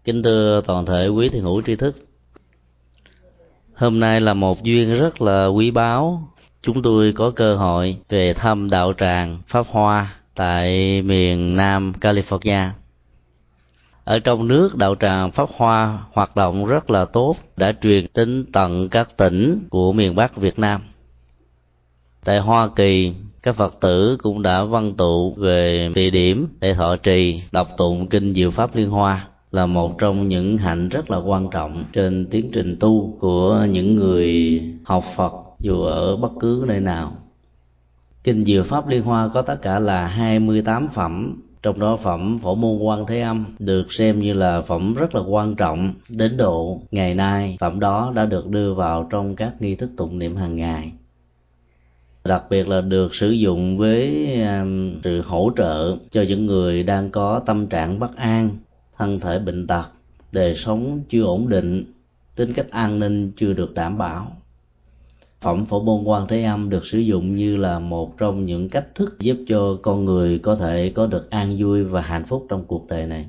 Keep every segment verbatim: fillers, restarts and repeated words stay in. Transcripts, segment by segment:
Kính thưa toàn thể quý thiền hữu tri thức, hôm nay là một duyên rất là quý báu. Chúng tôi có cơ hội về thăm đạo tràng Pháp Hoa tại miền Nam California. Ở trong nước, đạo tràng Pháp Hoa hoạt động rất là tốt, đã truyền đến tận các tỉnh của miền Bắc Việt Nam. Tại Hoa Kỳ, các Phật tử cũng đã văn tụ về địa điểm để thọ trì, đọc tụng kinh Diệu Pháp Liên Hoa, là một trong những hạnh rất là quan trọng trên tiến trình tu của những người học Phật dù ở bất cứ nơi nào. Kinh Diệu Pháp Liên Hoa có tất cả là hai mươi tám phẩm, trong đó phẩm Phổ Môn Quan Thế Âm được xem như là phẩm rất là quan trọng, đến độ ngày nay phẩm đó đã được đưa vào trong các nghi thức tụng niệm hàng ngày. Đặc biệt là được sử dụng với sự hỗ trợ cho những người đang có tâm trạng bất an, thân thể bệnh tật, đời sống chưa ổn định, tính cách an ninh chưa được đảm bảo. Phẩm Phổ Môn Quan Thế Âm được sử dụng như là một trong những cách thức giúp cho con người có thể có được an vui và hạnh phúc trong cuộc đời này.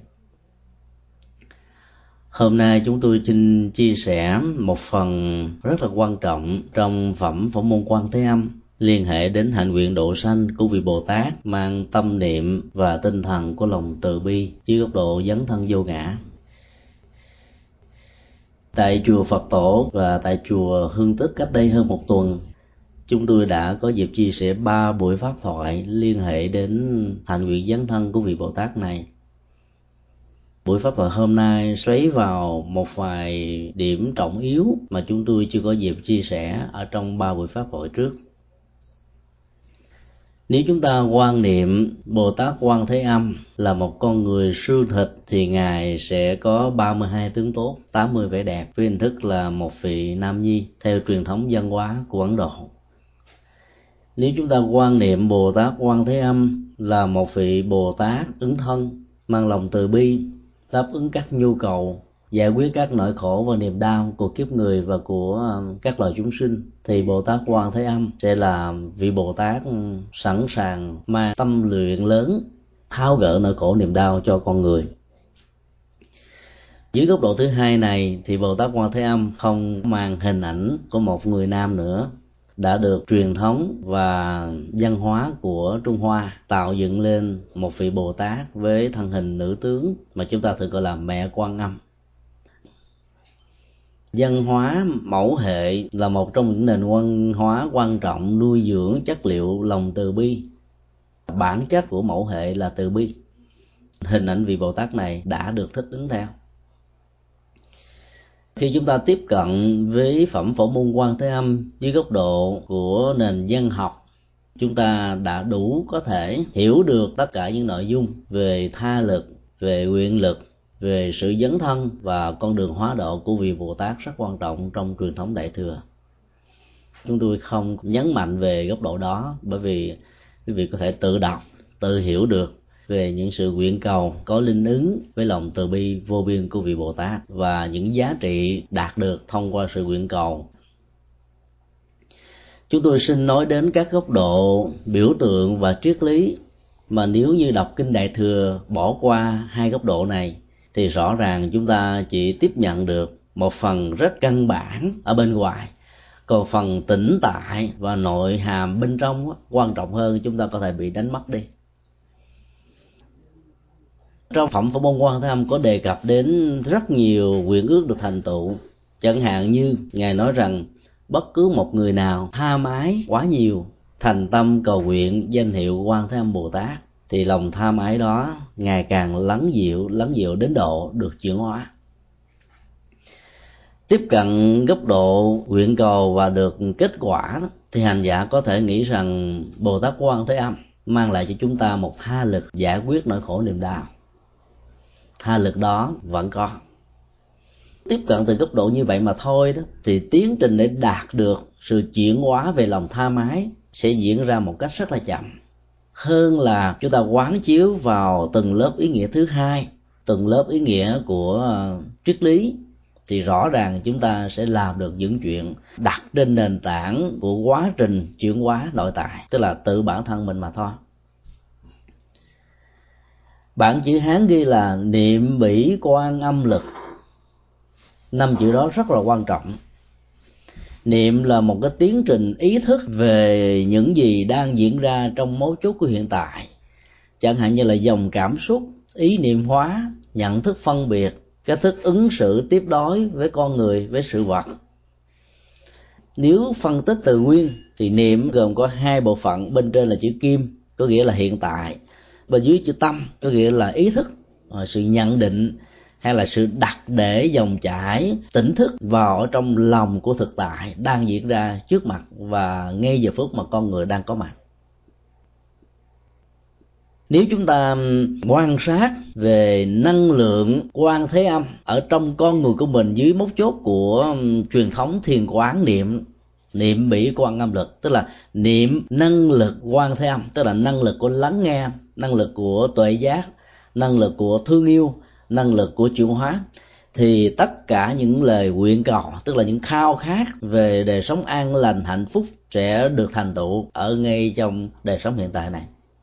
Hôm nay chúng tôi xin chia sẻ một phần rất là quan trọng trong phẩm Phổ Môn Quan Thế Âm, liên hệ đến hạnh nguyện độ sanh của vị Bồ Tát mang tâm niệm và tinh thần của lòng từ bi dưới góc độ dấn thân vô ngã. Tại chùa Phật Tổ và tại chùa Hương Tích cách đây hơn một tuần, chúng tôi đã có dịp chia sẻ ba buổi pháp thoại liên hệ đến hạnh nguyện dấn thân của vị Bồ Tát này. Buổi pháp thoại hôm nay xoáy vào một vài điểm trọng yếu mà chúng tôi chưa có dịp chia sẻ ở trong ba buổi pháp thoại trước. Nếu chúng ta quan niệm Bồ Tát Quan Thế Âm là một con người xương thịt thì Ngài sẽ có ba mươi hai tướng tốt, tám mươi vẻ đẹp, với hình thức là một vị nam nhi theo truyền thống văn hóa của Ấn Độ. Nếu chúng ta quan niệm Bồ Tát Quan Thế Âm là một vị Bồ Tát ứng thân, mang lòng từ bi, đáp ứng các nhu cầu, giải quyết các nỗi khổ và niềm đau của kiếp người và của các loài chúng sinh, thì Bồ Tát Quan Thế Âm sẽ là vị Bồ Tát sẵn sàng mang tâm luyện lớn, tháo gỡ nỗi khổ niềm đau cho con người. Dưới góc độ thứ hai này thì Bồ Tát Quan Thế Âm không mang hình ảnh của một người nam nữa, đã được truyền thống và văn hóa của Trung Hoa tạo dựng lên một vị Bồ Tát với thân hình nữ tướng mà chúng ta thường gọi là Mẹ Quan Âm. Văn hóa mẫu hệ là một trong những nền văn hóa quan trọng nuôi dưỡng chất liệu lòng từ bi. Bản chất của mẫu hệ là từ bi. Hình ảnh vị Bồ Tát này đã được thích ứng theo. Khi chúng ta tiếp cận với phẩm Phổ Môn Quan Thế Âm dưới góc độ của nền văn học, chúng ta đã đủ có thể hiểu được tất cả những nội dung về tha lực, về nguyện lực, về sự dấn thân và con đường hóa độ của vị Bồ Tát rất quan trọng trong truyền thống Đại Thừa. Chúng tôi không nhấn mạnh về góc độ đó, bởi vì quý vị có thể tự đọc, tự hiểu được về những sự nguyện cầu có linh ứng với lòng từ bi vô biên của vị Bồ Tát và những giá trị đạt được thông qua sự nguyện cầu. Chúng tôi xin nói đến các góc độ biểu tượng và triết lý, mà nếu như đọc kinh Đại Thừa bỏ qua hai góc độ này thì rõ ràng chúng ta chỉ tiếp nhận được một phần rất căn bản ở bên ngoài, còn phần tĩnh tại và nội hàm bên trong quan trọng hơn, chúng ta có thể bị đánh mất đi. Trong phẩm Phổ Môn Quan Thế Âm có đề cập đến rất nhiều nguyện ước được thành tựu. Chẳng hạn như Ngài nói rằng bất cứ một người nào tha mái quá nhiều, thành tâm cầu nguyện danh hiệu Quan Thế Âm Bồ Tát, thì lòng tham ái đó ngày càng lắng dịu, lắng dịu đến độ được chuyển hóa. Tiếp cận góc độ nguyện cầu và được kết quả đó, thì hành giả có thể nghĩ rằng Bồ Tát Quan Thế Âm mang lại cho chúng ta một tha lực giải quyết nỗi khổ niềm đau. Tha lực đó vẫn có. Tiếp cận từ góc độ như vậy mà thôi đó, thì tiến trình để đạt được sự chuyển hóa về lòng tham ái sẽ diễn ra một cách rất là chậm, hơn là chúng ta quán chiếu vào từng lớp ý nghĩa thứ hai, từng lớp ý nghĩa của triết lý, thì rõ ràng chúng ta sẽ làm được những chuyện đặt trên nền tảng của quá trình chuyển hóa nội tại, tức là tự bản thân mình mà thôi. Bản chữ Hán ghi là niệm bỉ quan âm lực. Năm chữ đó rất là quan trọng. Niệm là một cái tiến trình ý thức về những gì đang diễn ra trong mấu chốt của hiện tại, chẳng hạn như là dòng cảm xúc, ý niệm hóa, nhận thức phân biệt, cách thức ứng xử tiếp đối với con người, với sự vật. Nếu phân tích từ nguyên thì niệm gồm có hai bộ phận, bên trên là chữ kim có nghĩa là hiện tại, bên dưới chữ tâm có nghĩa là ý thức, sự nhận định hay là sự đặt để dòng chảy tỉnh thức vào ở trong lòng của thực tại đang diễn ra trước mặt và ngay giờ phút mà con người đang có mặt. Nếu chúng ta quan sát về năng lượng quan thế âm ở trong con người của mình dưới mấu chốt của truyền thống thiền quán niệm, niệm bỉ quan âm lực, tức là niệm năng lực quan thế âm, tức là năng lực của lắng nghe, năng lực của tuệ giác, năng lực của thương yêu, năng lực của chuyển hóa, thì tất cả những lời nguyện cầu, tức là những khao khát về đời sống an lành hạnh phúc sẽ được thành tựu ở ngay trong đời sống hiện tại này.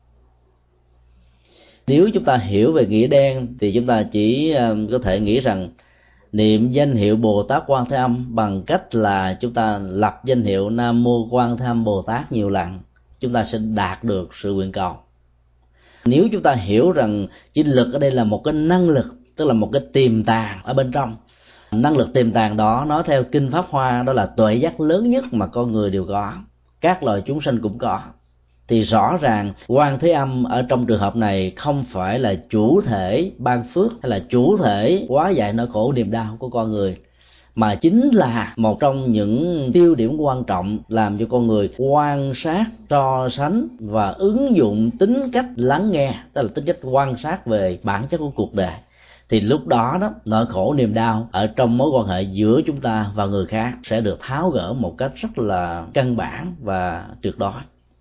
Nếu chúng ta hiểu về nghĩa đen thì chúng ta chỉ có thể nghĩ rằng niệm danh hiệu Bồ Tát Quan Thế Âm bằng cách là chúng ta lập danh hiệu Nam Mô Quan Thế Âm Bồ Tát nhiều lần, chúng ta sẽ đạt được sự nguyện cầu. Nếu chúng ta hiểu rằng chữ lực ở đây là một cái năng lực, tức là một cái tiềm tàng ở bên trong, năng lực tiềm tàng đó nói theo kinh Pháp Hoa đó là tuệ giác lớn nhất mà con người đều có, các loài chúng sinh cũng có, thì rõ ràng Quan Thế Âm ở trong trường hợp này không phải là chủ thể ban phước hay là chủ thể hóa giải nỗi khổ niềm đau của con người, mà chính là một trong những tiêu điểm quan trọng làm cho con người quan sát, so sánh và ứng dụng tính cách lắng nghe, tức là tính cách quan sát về bản chất của cuộc đời. Thì lúc đó đó nỗi khổ niềm đau ở trong mối quan hệ giữa chúng ta và người khác sẽ được tháo gỡ một cách rất là căn bản và tuyệt đối.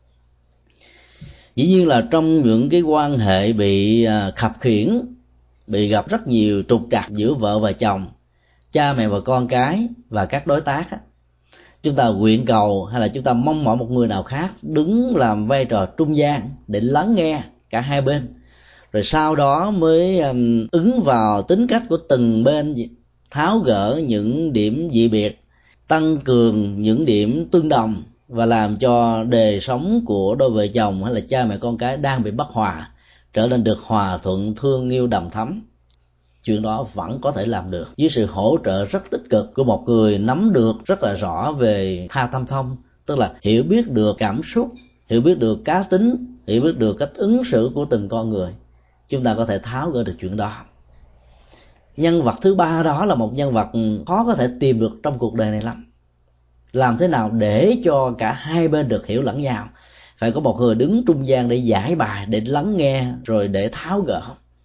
Dĩ nhiên là trong những cái quan hệ bị khập khiễng, bị gặp rất nhiều trục trặc giữa vợ và chồng, cha mẹ và con cái và các đối tác, chúng ta nguyện cầu hay là chúng ta mong mỏi một người nào khác đứng làm vai trò trung gian để lắng nghe cả hai bên, rồi sau đó mới ứng vào tính cách của từng bên, tháo gỡ những điểm dị biệt, tăng cường những điểm tương đồng và làm cho đời sống của đôi vợ chồng hay là cha mẹ con cái đang bị bất hòa trở nên được hòa thuận, thương yêu, đầm thắm. Chuyện đó vẫn có thể làm được với sự hỗ trợ rất tích cực của một người nắm được rất là rõ về tha tâm thông, tức là hiểu biết được cảm xúc, hiểu biết được cá tính, hiểu biết được cách ứng xử của từng con người. Chúng ta có thể tháo gỡ được chuyện đó. Nhân vật thứ ba đó là một nhân vật khó có thể tìm được trong cuộc đời này lắm. Làm thế nào để cho cả hai bên được hiểu lẫn nhau? Phải có một người đứng trung gian để giải bài, để lắng nghe, rồi để tháo gỡ.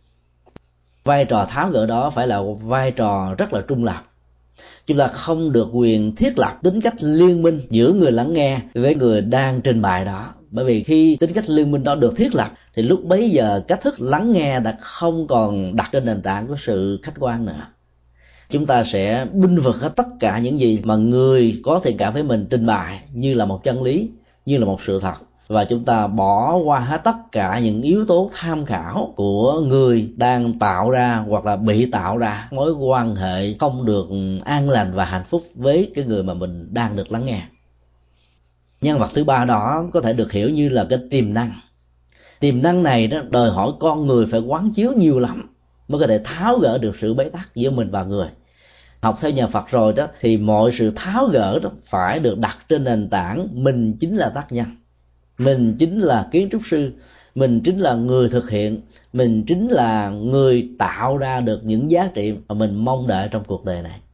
Vai trò tháo gỡ đó phải là vai trò rất là trung lập. Chúng ta không được quyền thiết lập tính cách liên minh giữa người lắng nghe với người đang trình bày đó. Bởi vì khi tính cách liên minh đó được thiết lập thì lúc bấy giờ cách thức lắng nghe đã không còn đặt trên nền tảng của sự khách quan nữa. Chúng ta sẽ binh vực hết tất cả những gì mà người có thiện cảm với mình trình bày như là một chân lý, như là một sự thật, và chúng ta bỏ qua hết tất cả những yếu tố tham khảo của người đang tạo ra hoặc là bị tạo ra mối quan hệ không được an lành và hạnh phúc với cái người mà mình đang được lắng nghe. Nhân vật thứ ba đó có thể được hiểu như là cái tiềm năng. Tiềm năng này đó đòi hỏi con người phải quán chiếu nhiều lắm mới có thể tháo gỡ được sự bế tắc giữa mình và người. Học theo nhà Phật rồi đó thì mọi sự tháo gỡ đó phải được đặt trên nền tảng mình chính là tác nhân, mình chính là kiến trúc sư, mình chính là người thực hiện, mình chính là người tạo ra được những giá trị mà mình mong đợi trong cuộc đời này.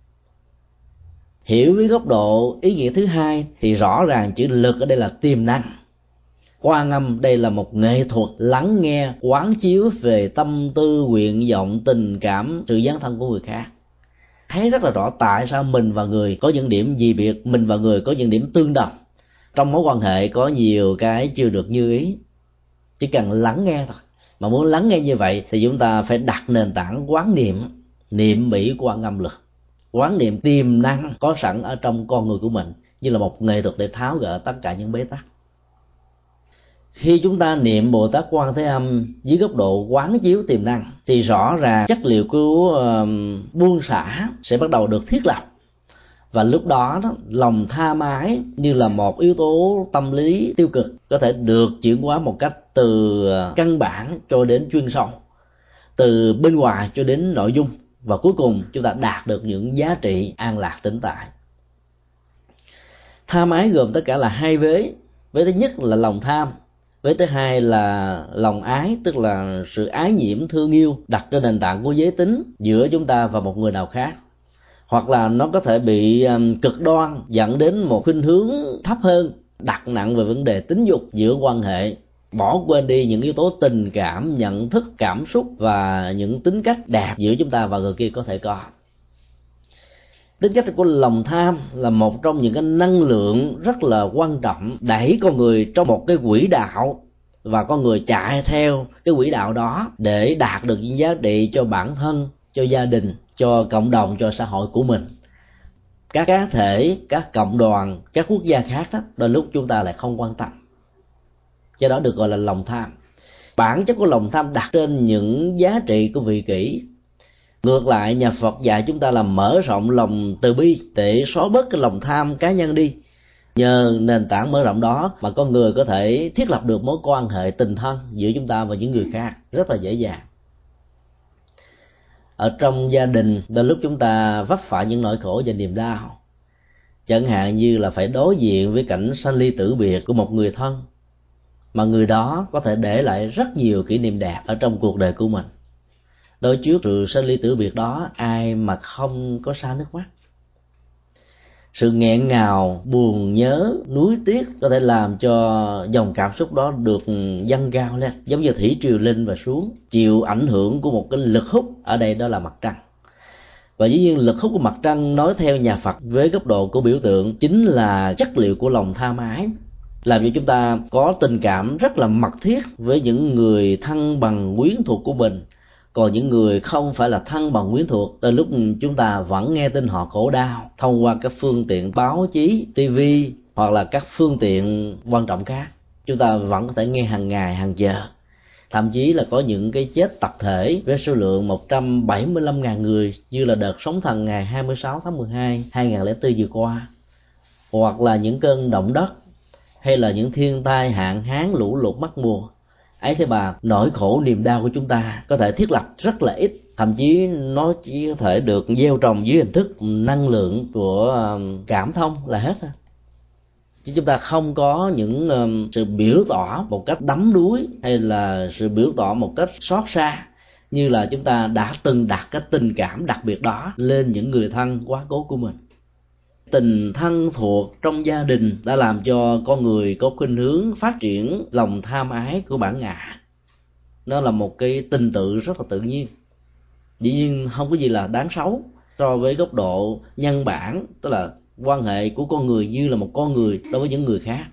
Hiểu với góc độ ý nghĩa thứ hai thì rõ ràng chữ lực ở đây là tiềm năng. Quan âm đây là một nghệ thuật lắng nghe, quán chiếu về tâm tư, nguyện vọng, tình cảm, sự dấn thân của người khác. Thấy rất là rõ tại sao mình và người có những điểm dị biệt, mình và người có những điểm tương đồng. Trong mối quan hệ có nhiều cái chưa được như ý, chỉ cần lắng nghe thôi. Mà muốn lắng nghe như vậy thì chúng ta phải đặt nền tảng quán niệm, niệm bỉ quan âm lực, quán niệm tiềm năng có sẵn ở trong con người của mình như là một nghệ thuật để tháo gỡ tất cả những bế tắc. Khi chúng ta niệm Bồ Tát Quan Thế Âm dưới góc độ quán chiếu tiềm năng thì rõ ràng chất liệu của uh, buông xả sẽ bắt đầu được thiết lập, và lúc đó, đó lòng tha mái như là một yếu tố tâm lý tiêu cực có thể được chuyển hóa một cách từ căn bản cho đến chuyên sâu, từ bên ngoài cho đến nội dung, và cuối cùng chúng ta đạt được những giá trị an lạc tĩnh tại. Tha mái gồm tất cả là hai vế. Vế thứ nhất là lòng tham, vế thứ hai là lòng ái, tức là sự ái nhiễm thương yêu đặt trên nền tảng của giới tính giữa chúng ta và một người nào khác. Hoặc là nó có thể bị cực đoan dẫn đến một khuynh hướng thấp hơn, đặt nặng về vấn đề tính dục giữa quan hệ, bỏ quên đi những yếu tố tình cảm, nhận thức, cảm xúc và những tính cách đẹp giữa chúng ta và người kia có thể có. Tính cách của lòng tham là một trong những cái năng lượng rất là quan trọng đẩy con người trong một cái quỹ đạo, và con người chạy theo cái quỹ đạo đó để đạt được những giá trị cho bản thân, cho gia đình, cho cộng đồng, cho xã hội của mình. Các cá thể, các cộng đoàn, các quốc gia khác đó, đôi lúc chúng ta lại không quan tâm, do đó được gọi là lòng tham. Bản chất của lòng tham đặt trên những giá trị của vị kỷ. Ngược lại, nhà Phật dạy chúng ta là mở rộng lòng từ bi để xóa bớt cái lòng tham cá nhân đi. Nhờ nền tảng mở rộng đó mà con người có thể thiết lập được mối quan hệ tình thân giữa chúng ta và những người khác rất là dễ dàng. Ở trong gia đình, đôi lúc chúng ta vấp phải những nỗi khổ và niềm đau, chẳng hạn như là phải đối diện với cảnh sanh ly tử biệt của một người thân, mà người đó có thể để lại rất nhiều kỷ niệm đẹp ở trong cuộc đời của mình. Đối trước sự sanh ly tử biệt đó, ai mà không có xa nước mắt. Sự nghẹn ngào, buồn nhớ, nuối tiếc có thể làm cho dòng cảm xúc đó được dâng cao lên, giống như thủy triều lên và xuống, chịu ảnh hưởng của một cái lực hút, ở đây đó là mặt trăng. Và dĩ nhiên lực hút của mặt trăng nói theo nhà Phật với góc độ của biểu tượng chính là chất liệu của lòng tham ái, làm cho chúng ta có tình cảm rất là mật thiết với những người thân bằng quyến thuộc của mình. Còn những người không phải là thân bằng quyến thuộc, tới lúc chúng ta vẫn nghe tin họ khổ đau thông qua các phương tiện báo chí, tivi hoặc là các phương tiện quan trọng khác, chúng ta vẫn có thể nghe hàng ngày, hàng giờ. Thậm chí là có những cái chết tập thể với số lượng một trăm bảy mươi lăm nghìn người, như là đợt sóng thần ngày hai mươi sáu tháng mười hai, hai nghìn không trăm lẻ bốn vừa qua. Hoặc là những cơn động đất, hay là những thiên tai hạn hán, lũ lụt mất mùa. Ấy thế mà nỗi khổ niềm đau của chúng ta có thể thiết lập rất là ít, thậm chí nó chỉ có thể được gieo trồng dưới hình thức năng lượng của cảm thông là hết thôi. Chứ chúng ta không có những sự biểu tỏ một cách đắm đuối hay là sự biểu tỏ một cách xót xa, như là chúng ta đã từng đặt cái tình cảm đặc biệt đó lên những người thân quá cố của mình. Tình thân thuộc trong gia đình đã làm cho con người có khuynh hướng phát triển lòng tham ái của bản ngã. Nó là một cái tình tự rất là tự nhiên, dĩ nhiên không có gì là đáng xấu so với góc độ nhân bản, tức là quan hệ của con người như là một con người đối với những người khác.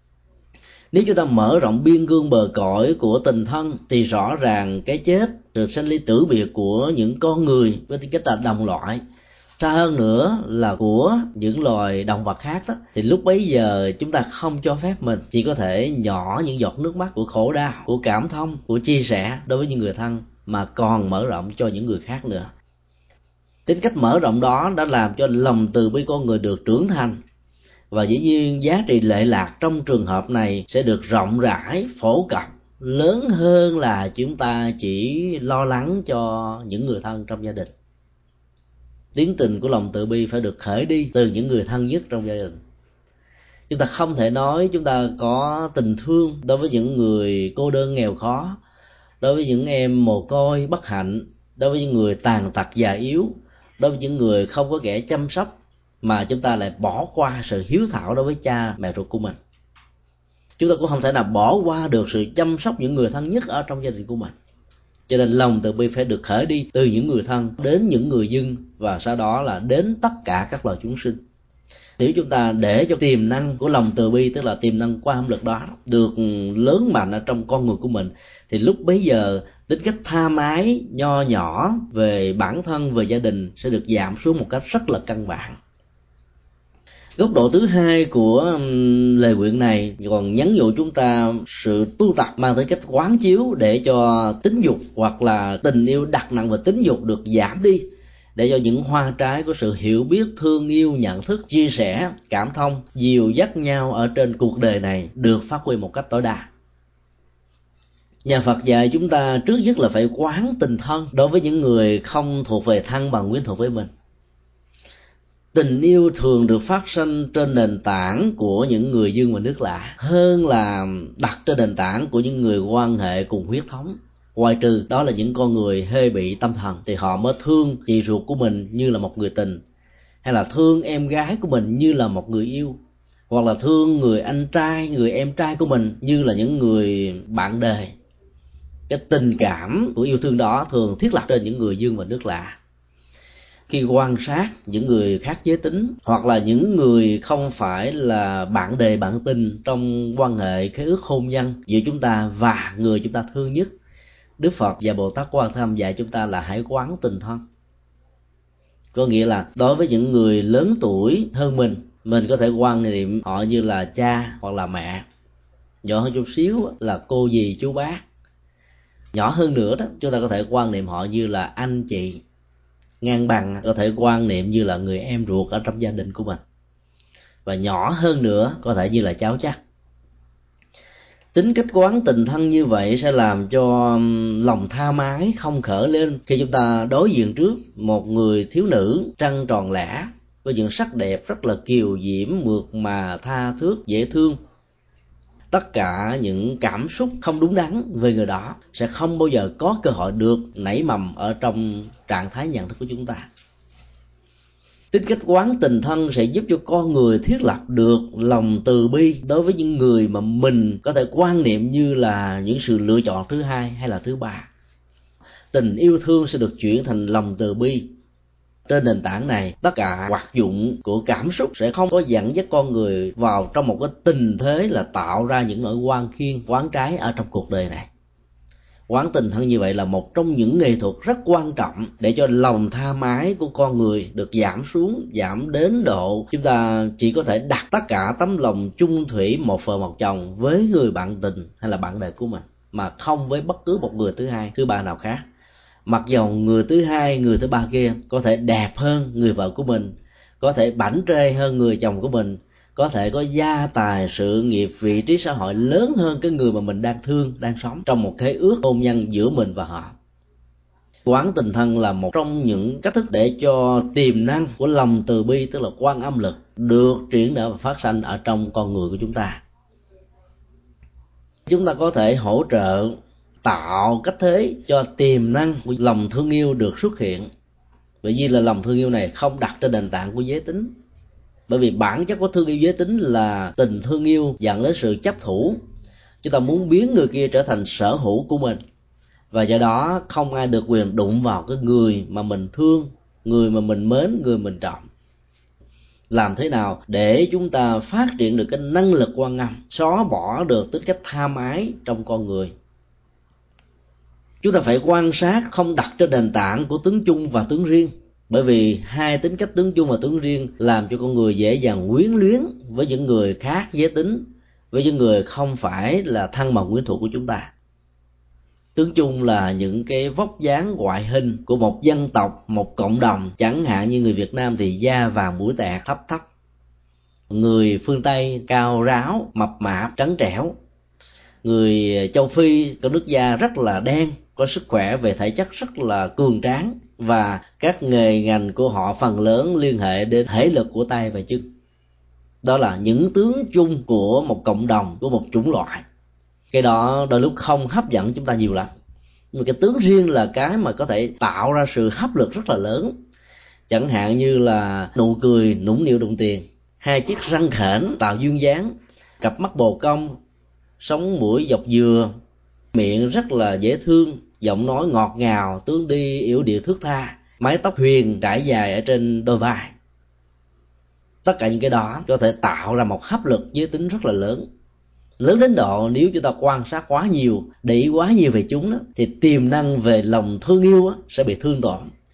Nếu chúng ta mở rộng biên cương bờ cõi của tình thân thì rõ ràng cái chết, sự sanh ly tử biệt của những con người với tính cách là đồng loại, xa hơn nữa là của những loài động vật khác đó, thì lúc bấy giờ chúng ta không cho phép mình chỉ có thể nhỏ những giọt nước mắt của khổ đau, của cảm thông, của chia sẻ đối với những người thân, mà còn mở rộng cho những người khác nữa. Tính cách mở rộng đó đã làm cho lòng từ bi con người được trưởng thành, và dĩ nhiên giá trị lệ lạc trong trường hợp này sẽ được rộng rãi, phổ cập, lớn hơn là chúng ta chỉ lo lắng cho những người thân trong gia đình. Tiến trình của lòng từ bi phải được khởi đi từ những người thân nhất trong gia đình. Chúng ta không thể nói chúng ta có tình thương đối với những người cô đơn nghèo khó, đối với những em mồ côi bất hạnh, đối với những người tàn tật già yếu, đối với những người không có kẻ chăm sóc, mà chúng ta lại bỏ qua sự hiếu thảo đối với cha mẹ ruột của mình. Chúng ta cũng không thể nào bỏ qua được sự chăm sóc những người thân nhất ở trong gia đình của mình. Cho nên lòng từ bi phải được khởi đi từ những người thân đến những người dân, và sau đó là đến tất cả các loài chúng sinh. Nếu chúng ta để cho tiềm năng của lòng từ bi, tức là tiềm năng qua âm lực đó, được lớn mạnh ở trong con người của mình, thì lúc bấy giờ tính cách tham ái nho nhỏ về bản thân, về gia đình sẽ được giảm xuống một cách rất là căn bản. Góc độ thứ hai của lời nguyện này còn nhắn nhủ chúng ta sự tu tập mang tới cách quán chiếu để cho tính dục hoặc là tình yêu đặt nặng về tính dục được giảm đi, để cho những hoa trái của sự hiểu biết, thương yêu, nhận thức, chia sẻ, cảm thông, dìu dắt nhau ở trên cuộc đời này được phát huy một cách tối đa. Nhà Phật dạy chúng ta trước nhất là phải quán tình thân đối với những người không thuộc về thân bằng quyến thuộc với mình. Tình yêu thường được phát sinh trên nền tảng của những người dương và nước lạ hơn là đặt trên nền tảng của những người quan hệ cùng huyết thống. Ngoài trừ đó là những con người hơi bị tâm thần thì họ mới thương chị ruột của mình như là một người tình, hay là thương em gái của mình như là một người yêu, hoặc là thương người anh trai, người em trai của mình như là những người bạn đời. Cái tình cảm của yêu thương đó thường thiết lập trên những người dương và nước lạ. Khi quan sát những người khác giới tính hoặc là những người không phải là bạn đề bạn tình trong quan hệ khế ước hôn nhân giữa chúng ta và người chúng ta thương nhất, Đức Phật và Bồ Tát Quan Thế Âm dạy chúng ta là hãy quán tình thân. Có nghĩa là đối với những người lớn tuổi hơn mình, mình có thể quan niệm họ như là cha hoặc là mẹ. Nhỏ hơn chút xíu là cô dì chú bác. Nhỏ hơn nữa đó, chúng ta có thể quan niệm họ như là anh chị. Ngang bằng có thể quan niệm như là người em ruột ở trong gia đình của mình. Và nhỏ hơn nữa có thể như là cháu chắc. Tính cách quán tình thân như vậy sẽ làm cho lòng tha mái không khởi lên khi chúng ta đối diện trước một người thiếu nữ trăng tròn lẻ với những sắc đẹp rất là kiều diễm, mượt mà, tha thước, dễ thương. Tất cả những cảm xúc không đúng đắn về người đó sẽ không bao giờ có cơ hội được nảy mầm ở trong trạng thái nhận thức của chúng ta. Tính cách quán tình thân sẽ giúp cho con người thiết lập được lòng từ bi đối với những người mà mình có thể quan niệm như là những sự lựa chọn thứ hai hay là thứ ba. Tình yêu thương sẽ được chuyển thành lòng từ bi. Trên nền tảng này, tất cả hoạt dụng của cảm xúc sẽ không có dẫn dắt con người vào trong một cái tình thế là tạo ra những nỗi oan khiên, oán trái ở trong cuộc đời này. Quán tình thân như vậy là một trong những nghệ thuật rất quan trọng để cho lòng tha mái của con người được giảm xuống, giảm đến độ chúng ta chỉ có thể đặt tất cả tấm lòng chung thủy một vợ một chồng với người bạn tình hay là bạn đời của mình, mà không với bất cứ một người thứ hai, thứ ba nào khác. Mặc dầu người thứ hai, người thứ ba kia có thể đẹp hơn người vợ của mình, có thể bảnh trê hơn người chồng của mình, có thể có gia tài, sự nghiệp, vị trí xã hội lớn hơn cái người mà mình đang thương, đang sống trong một khế ước hôn nhân giữa mình và họ. Quán tình thân là một trong những cách thức để cho tiềm năng của lòng từ bi, tức là quan âm lực, được triển nở và phát sanh ở trong con người của chúng ta. Chúng ta có thể hỗ trợ tạo cách thế cho tiềm năng của lòng thương yêu được xuất hiện. Bởi vì là lòng thương yêu này không đặt trên nền tảng của giới tính. Bởi vì bản chất của thương yêu giới tính là tình thương yêu dẫn đến sự chấp thủ. Chúng ta muốn biến người kia trở thành sở hữu của mình, và do đó không ai được quyền đụng vào cái người mà mình thương, người mà mình mến, người mình trọng. Làm thế nào để chúng ta phát triển được cái năng lực quan âm, xóa bỏ được tính cách tham ái trong con người? Chúng ta phải quan sát không đặt trên nền tảng của tướng chung và tướng riêng, bởi vì hai tính cách tướng chung và tướng riêng làm cho con người dễ dàng quyến luyến với những người khác giới tính, với những người không phải là thân bằng quyến thuộc của chúng ta. Tướng chung là những cái vóc dáng ngoại hình của một dân tộc, một cộng đồng. Chẳng hạn như người Việt Nam thì da vàng mũi tẹt thấp thấp, người phương Tây cao ráo mập mạp trắng trẻo, người châu Phi có nước da rất là đen, có sức khỏe về thể chất rất là cường tráng, và các nghề ngành của họ phần lớn liên hệ đến thể lực của tay và chân. Đó là những tướng chung của một cộng đồng, của một chủng loại. Cái đó đôi lúc không hấp dẫn chúng ta nhiều lắm. Nhưng cái tướng riêng là cái mà có thể tạo ra sự hấp lực rất là lớn. Chẳng hạn như là nụ cười nũng nịu đụng tiền, hai chiếc răng khểnh tạo duyên dáng, cặp mắt bồ công, sống mũi dọc dừa, miệng rất là dễ thương, giọng nói ngọt ngào, tướng đi yểu điệu thướt tha, mái tóc huyền trải dài ở trên đôi vai. Tất cả những cái đó có thể tạo ra một hấp lực giới tính rất là lớn. Lớn đến độ nếu chúng ta quan sát quá nhiều, để ý quá nhiều về chúng đó, thì tiềm năng về lòng thương yêu đó sẽ bị thương tổn.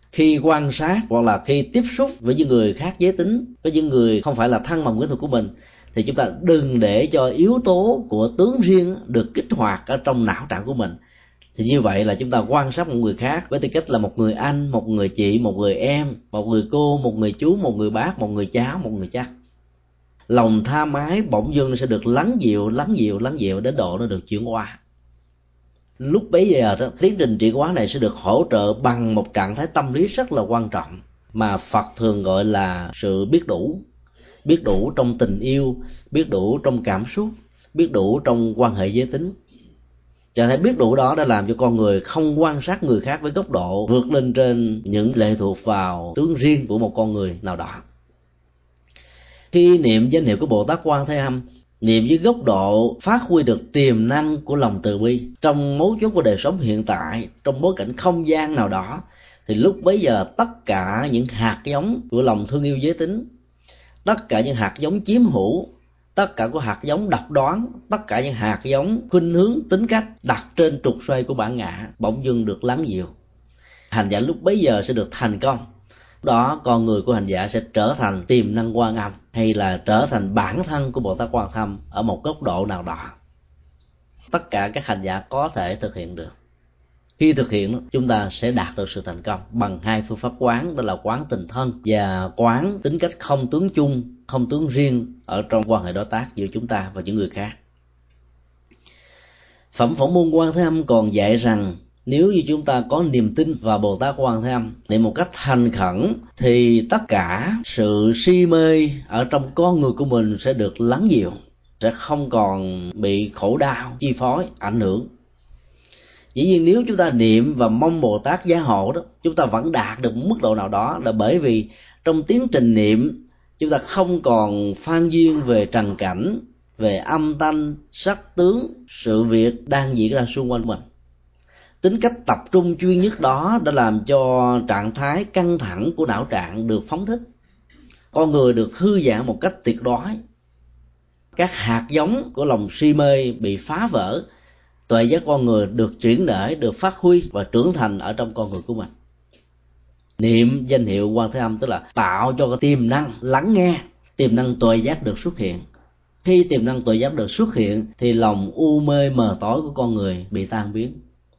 Khi quan sát hoặc là khi tiếp xúc với những người khác giới tính, với những người không phải là thân bằng quyến thuộc của mình, thì chúng ta đừng để cho yếu tố của tướng riêng được kích hoạt ở trong não trạng của mình. Thì như vậy là chúng ta quan sát một người khác với tư cách là một người anh, một người chị, một người em, một người cô, một người chú, một người bác, một người cháu, một người chắc. Lòng tham ái bỗng dưng sẽ được lắng dịu, lắng dịu, lắng dịu đến độ nó được chuyển hóa. Lúc bấy giờ đó, tiến trình chuyển hóa này sẽ được hỗ trợ bằng một trạng thái tâm lý rất là quan trọng mà Phật thường gọi là sự biết đủ. Biết đủ trong tình yêu, biết đủ trong cảm xúc, biết đủ trong quan hệ giới tính. Trạng thái biết đủ đó đã làm cho con người không quan sát người khác với góc độ vượt lên trên những lệ thuộc vào tướng riêng của một con người nào đó. Khi niệm danh hiệu của Bồ Tát Quan Thế Âm, niệm với góc độ phát huy được tiềm năng của lòng từ bi trong mấu chốt của đời sống hiện tại, trong bối cảnh không gian nào đó, thì lúc bấy giờ tất cả những hạt giống của lòng thương yêu giới tính, tất cả những hạt giống chiếm hữu, tất cả của hạt giống độc đoán, tất cả những hạt giống khuynh hướng tính cách đặt trên trục xoay của bản ngã bỗng dưng được lắng dịu. Hành giả lúc bấy giờ sẽ được thành công. Đó, con người của hành giả sẽ trở thành tiềm năng Quan Âm, hay là trở thành bản thân của Bồ Tát Quan Thế Âm ở một góc độ nào đó. Tất cả các hành giả có thể thực hiện được. Khi thực hiện, chúng ta sẽ đạt được sự thành công bằng hai phương pháp quán, đó là quán tình thân và quán tính cách không tướng chung, không tướng riêng ở trong quan hệ đối tác giữa chúng ta và những người khác. Phẩm Phổ Môn Quan Thế Âm còn dạy rằng nếu như chúng ta có niềm tin vào Bồ Tát Quan Thế Âm để một cách thành khẩn, thì tất cả sự si mê ở trong con người của mình sẽ được lắng dịu, sẽ không còn bị khổ đau chi phối, ảnh hưởng. Dĩ nhiên nếu chúng ta niệm và mong Bồ Tát gia hộ đó, chúng ta vẫn đạt được một mức độ nào đó, là bởi vì trong tiến trình niệm chúng ta không còn phan duyên về trần cảnh, về âm thanh, sắc tướng, sự việc đang diễn ra xung quanh mình. Tính cách tập trung chuyên nhất đó đã làm cho trạng thái căng thẳng của não trạng được phóng thích, con người được thư giãn một cách tuyệt đối. Các hạt giống của lòng si mê bị phá vỡ, tuệ giác con người được chuyển nở, được phát huy và trưởng thành ở trong con người của mình. Niệm danh hiệu Quan Thế Âm tức là tạo cho cái tiềm năng lắng nghe, tiềm năng tuệ giác được xuất hiện. Khi tiềm năng tuệ giác được xuất hiện thì lòng u mê mờ tối của con người bị tan biến.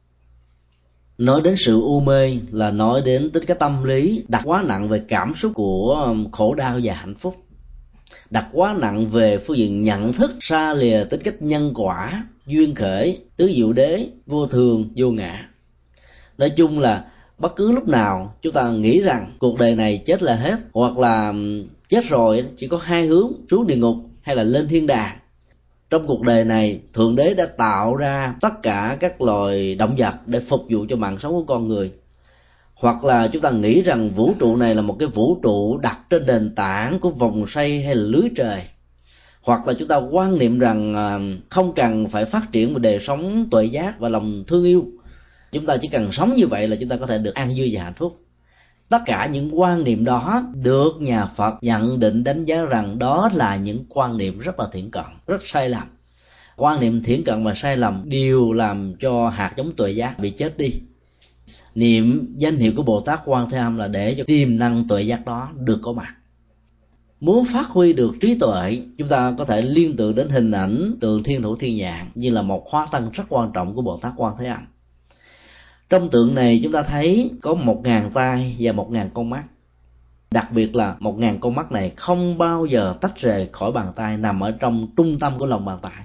Nói đến sự u mê là nói đến tính cái tâm lý đặt quá nặng về cảm xúc của khổ đau và hạnh phúc, đặt quá nặng về phương diện nhận thức xa lìa tính cách nhân quả, duyên khởi, tứ diệu đế, vô thường, vô ngã. Nói chung là bất cứ lúc nào chúng ta nghĩ rằng cuộc đời này chết là hết, hoặc là chết rồi chỉ có hai hướng, xuống địa ngục hay là lên thiên đàng. Trong cuộc đời này, Thượng Đế đã tạo ra tất cả các loài động vật để phục vụ cho mạng sống của con người. Hoặc là chúng ta nghĩ rằng vũ trụ này là một cái vũ trụ đặt trên nền tảng của vòng xoay hay là lưới trời. Hoặc là chúng ta quan niệm rằng không cần phải phát triển về đời sống tuệ giác và lòng thương yêu, chúng ta chỉ cần sống như vậy là chúng ta có thể được an vui và hạnh phúc. Tất cả những quan niệm đó được nhà Phật nhận định đánh giá rằng đó là những quan niệm rất là thiển cận, rất sai lầm. Quan niệm thiển cận và sai lầm đều làm cho hạt giống tuệ giác bị chết đi. Niệm danh hiệu của Bồ Tát Quan Thế Âm là để cho tiềm năng tuệ giác đó được có mặt. Muốn phát huy được trí tuệ, chúng ta có thể liên tưởng đến hình ảnh tượng Thiên Thủ Thiên Nhãn như là một hóa thân rất quan trọng của Bồ Tát Quan Thế Âm. Trong tượng này chúng ta thấy có một ngàn tay và một ngàn con mắt. Đặc biệt là một ngàn con mắt này không bao giờ tách rời khỏi bàn tay, nằm ở trong trung tâm của lòng bàn tay.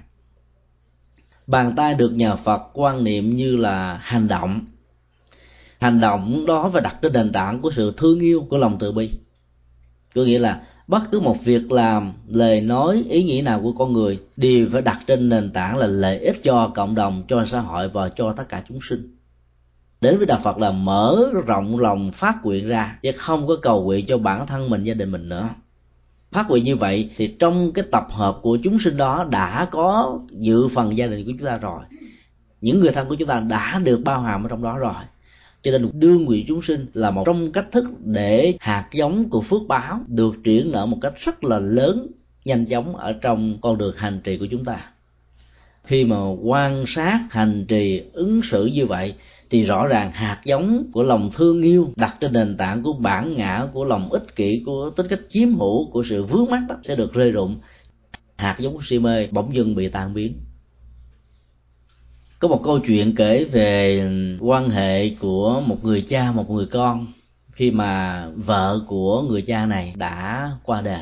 Bàn tay được nhà Phật quan niệm như là hành động. Hành động đó phải đặt trên nền tảng của sự thương yêu, của lòng từ bi. Có nghĩa là bất cứ một việc làm, lời nói, ý nghĩ nào của con người đều phải đặt trên nền tảng là lợi ích cho cộng đồng, cho xã hội và cho tất cả chúng sinh. Đến với Đạo Phật là mở rộng lòng phát nguyện ra, chứ không có cầu nguyện cho bản thân mình, gia đình mình nữa. Phát nguyện như vậy thì trong cái tập hợp của chúng sinh đó đã có dự phần gia đình của chúng ta rồi, những người thân của chúng ta đã được bao hàm ở trong đó rồi. Cho nên đương nguyện chúng sinh là một trong cách thức để hạt giống của phước báo được triển nở một cách rất là lớn, nhanh chóng ở trong con đường hành trì của chúng ta. Khi mà quan sát, hành trì, ứng xử như vậy thì rõ ràng hạt giống của lòng thương yêu đặt trên nền tảng của bản ngã, của lòng ích kỷ, của tính cách chiếm hữu, của sự vướng mắc đó, sẽ được rơi rụng. Hạt giống của si mê bỗng dưng bị tan biến. Có một câu chuyện kể về quan hệ của một người cha, một người con, khi mà vợ của người cha này đã qua đời.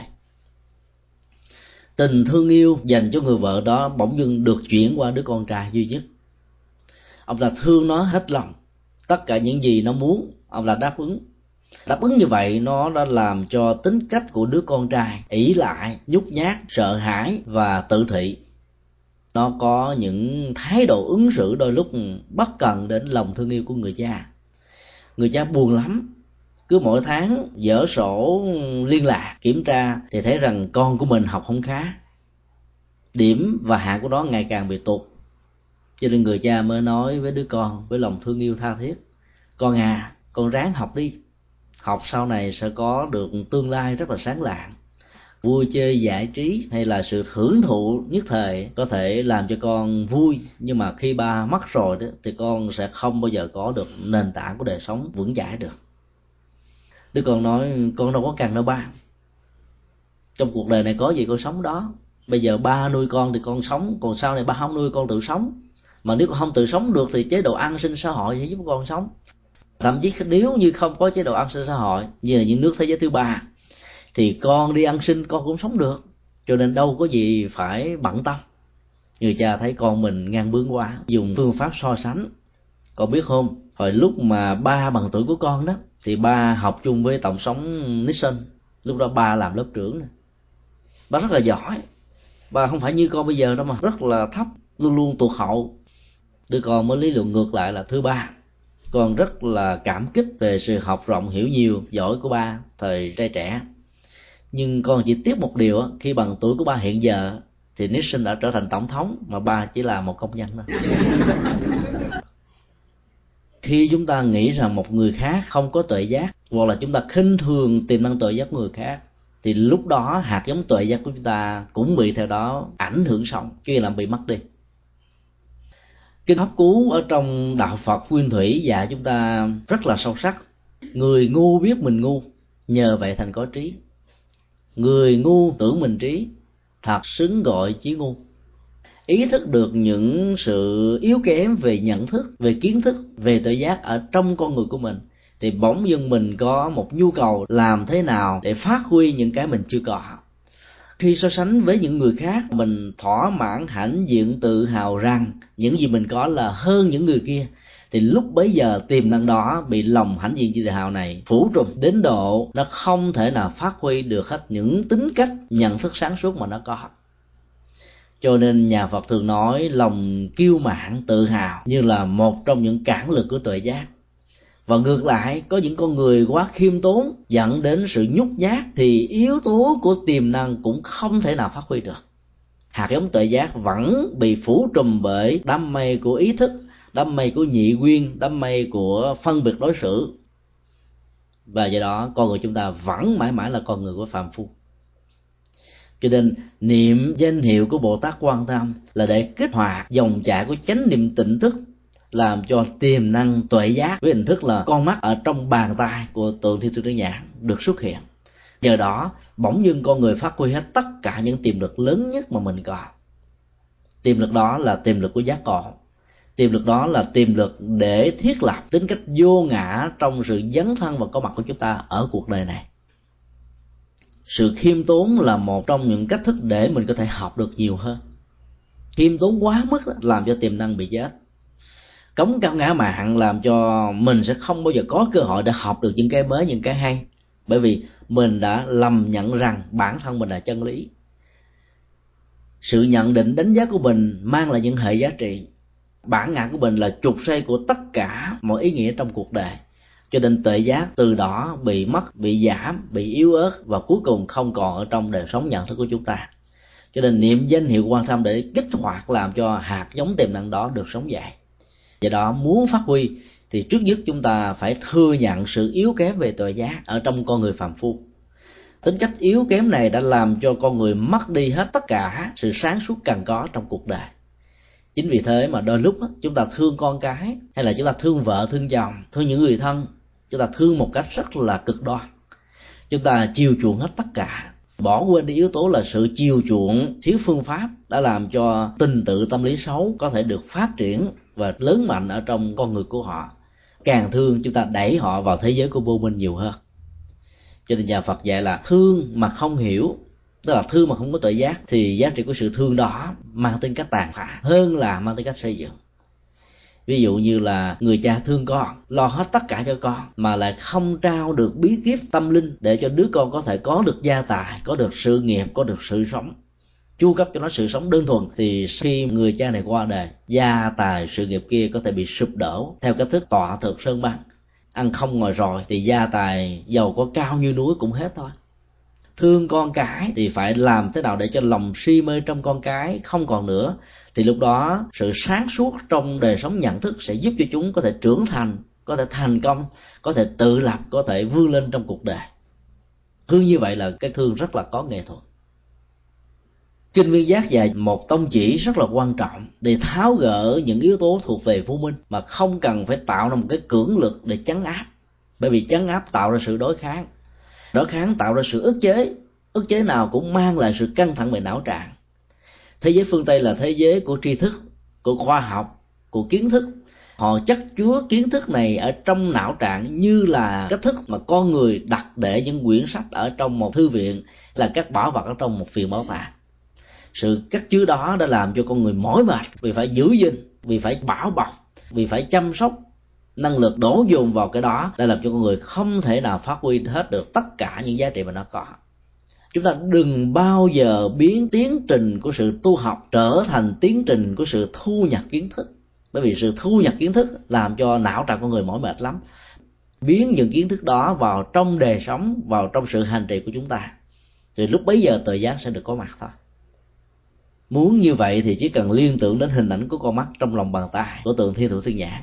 Tình thương yêu dành cho người vợ đó bỗng dưng được chuyển qua đứa con trai duy nhất. Ông ta thương nó hết lòng, tất cả những gì nó muốn ông ta đáp ứng. Đáp ứng như vậy nó đã làm cho tính cách của đứa con trai ỷ lại, nhút nhát, sợ hãi và tự thị. Nó có những thái độ ứng xử đôi lúc bất cần đến lòng thương yêu của người cha. Người cha buồn lắm, cứ mỗi tháng dở sổ liên lạc kiểm tra thì thấy rằng con của mình học không khá, điểm và hạng của nó ngày càng bị tụt. Cho nên người cha mới nói với đứa con với lòng thương yêu tha thiết: con à, con ráng học đi, học sau này sẽ có được tương lai rất là sáng lạng. Vui chơi giải trí hay là sự hưởng thụ nhất thời có thể làm cho con vui, nhưng mà khi ba mất rồi đó, thì con sẽ không bao giờ có được nền tảng của đời sống vững chãi được. Đứa con nói: con đâu có cần đâu ba, trong cuộc đời này có gì con sống đó. Bây giờ ba nuôi con thì con sống, còn sau này ba không nuôi con tự sống. Mà nếu con không tự sống được thì chế độ an sinh xã hội sẽ giúp con sống. Thậm chí nếu như không có chế độ an sinh xã hội như là những nước thế giới thứ ba thì con đi ăn xin con cũng sống được, cho nên đâu có gì phải bận tâm. Người cha thấy con mình ngang bướng quá, dùng phương pháp so sánh. Con biết không, hồi lúc mà ba bằng tuổi của con đó thì ba học chung với tổng thống Nixon. Lúc đó ba làm lớp trưởng này. Ba rất là giỏi, ba không phải như con bây giờ đâu mà rất là thấp, luôn luôn tụt hậu. Đứa con mới lý luận ngược lại là: thưa ba, con rất là cảm kích về sự học rộng hiểu nhiều giỏi của ba thời trai trẻ, nhưng con chỉ tiếc một điều, khi bằng tuổi của ba hiện giờ thì Nixon đã trở thành tổng thống mà ba chỉ là một công nhân thôi. Khi chúng ta nghĩ rằng một người khác không có tuệ giác, hoặc là chúng ta khinh thường tiềm năng tuệ giác của người khác, thì lúc đó hạt giống tuệ giác của chúng ta cũng bị theo đó ảnh hưởng sống, chứ làm bị mất đi. Kinh Pháp Cú ở trong đạo Phật Nguyên Thủy dạy chúng ta rất là sâu sắc: người ngu biết mình ngu, nhờ vậy thành có trí. Người ngu tưởng mình trí, thật xứng gọi chí ngu. Ý thức được những sự yếu kém về nhận thức, về kiến thức, về tự giác ở trong con người của mình, thì bỗng dưng mình có một nhu cầu làm thế nào để phát huy những cái mình chưa có. Khi so sánh với những người khác, mình thỏa mãn hãnh diện tự hào rằng những gì mình có là hơn những người kia, thì lúc bấy giờ tiềm năng đó bị lòng hãnh diện tự hào này phủ trùm đến độ nó không thể nào phát huy được hết những tính cách nhận thức sáng suốt mà nó có. Cho nên nhà Phật thường nói lòng kiêu mạn tự hào như là một trong những cản lực của tuệ giác. Và ngược lại, có những con người quá khiêm tốn dẫn đến sự nhút nhát, thì yếu tố của tiềm năng cũng không thể nào phát huy được. Hạt giống tuệ giác vẫn bị phủ trùm bởi đám mây của ý thức, đám mây của nhị nguyên, đám mây của phân biệt đối xử. Và do đó con người chúng ta vẫn mãi mãi là con người của phàm phu. Cho nên niệm danh hiệu của Bồ Tát Quan Tâm là để kích hoạt dòng chảy của chánh niệm tỉnh thức, làm cho tiềm năng tuệ giác với hình thức là con mắt ở trong bàn tay của tượng Thiên Sư Tử Nhãn được xuất hiện. Nhờ đó bỗng dưng con người phát huy hết tất cả những tiềm lực lớn nhất mà mình có. Tiềm lực đó là tiềm lực của giác ngộ. Tiềm lực đó là tiềm lực để thiết lập tính cách vô ngã trong sự dấn thân và có mặt của chúng ta ở cuộc đời này. Sự khiêm tốn là một trong những cách thức để mình có thể học được nhiều hơn. Khiêm tốn quá mức làm cho tiềm năng bị chết. Cống cao ngã mạn làm cho mình sẽ không bao giờ có cơ hội để học được những cái mới, những cái hay, bởi vì mình đã lầm nhận rằng bản thân mình là chân lý. Sự nhận định đánh giá của mình mang lại những hệ giá trị. Bản ngã của mình là trục xây của tất cả mọi ý nghĩa trong cuộc đời. Cho nên tuệ giác từ đó bị mất, bị giảm, bị yếu ớt, và cuối cùng không còn ở trong đời sống nhận thức của chúng ta. Cho nên niệm danh hiệu Quan Tâm để kích hoạt làm cho hạt giống tiềm năng đó được sống dậy. Do đó muốn phát huy thì trước nhất chúng ta phải thừa nhận sự yếu kém về tuệ giác ở trong con người phàm phu. Tính cách yếu kém này đã làm cho con người mất đi hết tất cả sự sáng suốt cần có trong cuộc đời. Chính vì thế mà đôi lúc chúng ta thương con cái, hay là chúng ta thương vợ, thương chồng, thương những người thân, chúng ta thương một cách rất là cực đoan. Chúng ta chiều chuộng hết tất cả, bỏ quên đi yếu tố là sự chiều chuộng thiếu phương pháp đã làm cho tình tự tâm lý xấu có thể được phát triển và lớn mạnh ở trong con người của họ. Càng thương, chúng ta đẩy họ vào thế giới của vô minh nhiều hơn. Cho nên nhà Phật dạy là thương mà không hiểu, tức là thương mà không có tự giác, thì giá trị của sự thương đó mang tính cách tàn phá hơn là mang tính cách xây dựng. Ví dụ như là người cha thương con, lo hết tất cả cho con, mà lại không trao được bí kíp tâm linh để cho đứa con có thể có được gia tài, có được sự nghiệp, có được sự sống, chu cấp cho nó sự sống đơn thuần, thì khi người cha này qua đời, gia tài sự nghiệp kia có thể bị sụp đổ theo cách thức tọa thực sơn băng. Ăn không ngồi rồi thì gia tài giàu có cao như núi cũng hết thôi. Thương con cái thì phải làm thế nào để cho lòng si mê trong con cái không còn nữa, thì lúc đó sự sáng suốt trong đời sống nhận thức sẽ giúp cho chúng có thể trưởng thành, có thể thành công, có thể tự lập, có thể vươn lên trong cuộc đời. Thương như vậy là cái thương rất là có nghệ thuật. Kinh Viên Giác dạy một tông chỉ rất là quan trọng để tháo gỡ những yếu tố thuộc về vô minh, mà không cần phải tạo ra một cái cưỡng lực để trấn áp, bởi vì trấn áp tạo ra sự đối kháng, đối kháng tạo ra sự ức chế, ức chế nào cũng mang lại sự căng thẳng về não trạng. Thế giới phương Tây là thế giới của tri thức, của khoa học, của kiến thức. Họ chất chứa kiến thức này ở trong não trạng như là cách thức mà con người đặt để những quyển sách ở trong một thư viện, là các bảo vật ở trong một viện bảo tàng. Sự cất chứa đó đã làm cho con người mỏi mệt vì phải giữ gìn, vì phải bảo bọc, vì phải chăm sóc. Năng lực đổ dồn vào cái đó đã làm cho con người không thể nào phát huy hết được tất cả những giá trị mà nó có. Chúng ta đừng bao giờ biến tiến trình của sự tu học trở thành tiến trình của sự thu nhập kiến thức, bởi vì sự thu nhập kiến thức làm cho não trạng con người mỏi mệt lắm. Biến những kiến thức đó vào trong đời sống, vào trong sự hành trì của chúng ta, thì lúc bấy giờ tự giác sẽ được có mặt thôi. Muốn như vậy thì chỉ cần liên tưởng đến hình ảnh của con mắt trong lòng bàn tay của tượng Thiên Thủ Thiên Nhãn.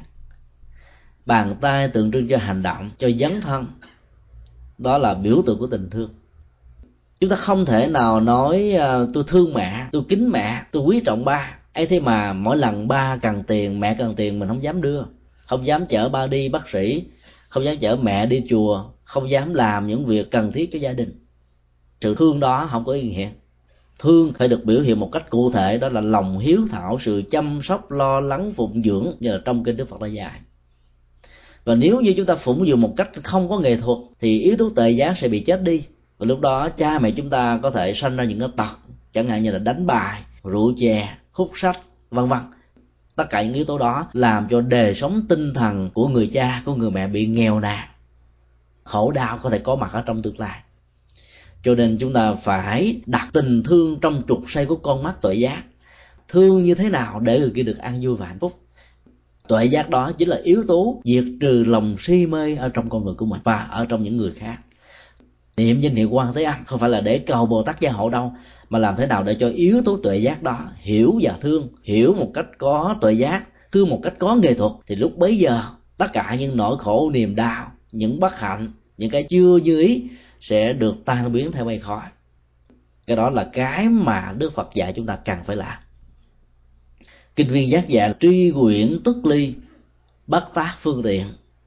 Bàn tay tượng trưng cho hành động, cho dấn thân, đó là biểu tượng của tình thương. Chúng ta không thể nào nói uh, tôi thương mẹ, tôi kính mẹ, tôi quý trọng ba, ấy thế mà mỗi lần ba cần tiền, mẹ cần tiền mình không dám đưa, không dám chở ba đi bác sĩ, không dám chở mẹ đi chùa, không dám làm những việc cần thiết cho gia đình. Sự thương đó không có ý nghĩa. Thương phải được biểu hiện một cách cụ thể, đó là lòng hiếu thảo, sự chăm sóc, lo lắng, phụng dưỡng, như là trong kinh Đức Phật đã dạy. Và nếu như chúng ta phụng dưỡng một cách không có nghệ thuật thì yếu tố tệ giác sẽ bị chết đi, và lúc đó cha mẹ chúng ta có thể sanh ra những cái tật, chẳng hạn như là đánh bài, rượu chè, hút sách, vân vân. Tất cả những yếu tố đó làm cho đời sống tinh thần của người cha, của người mẹ bị nghèo nàn, khổ đau có thể có mặt ở trong tương lai. Cho nên chúng ta phải đặt tình thương trong trục xoay của con mắt tuệ giác. Thương như thế nào để người kia được an vui và hạnh phúc? Tuệ giác đó chính là yếu tố diệt trừ lòng si mê ở trong con người của mình và ở trong những người khác. Niệm danh hiệu Quan Thế Âm không phải là để cầu Bồ Tát gia hộ đâu, mà làm thế nào để cho yếu tố tuệ giác đó hiểu và thương, hiểu một cách có tuệ giác, thương một cách có nghệ thuật, thì lúc bấy giờ tất cả những nỗi khổ niềm đau, những bất hạnh, những cái chưa như ý sẽ được tan biến theo mây khói. Cái đó là cái mà Đức Phật dạy chúng ta cần phải làm. Kinh Viên Giác dạy tri quyển tức ly, bất tác phương tiện,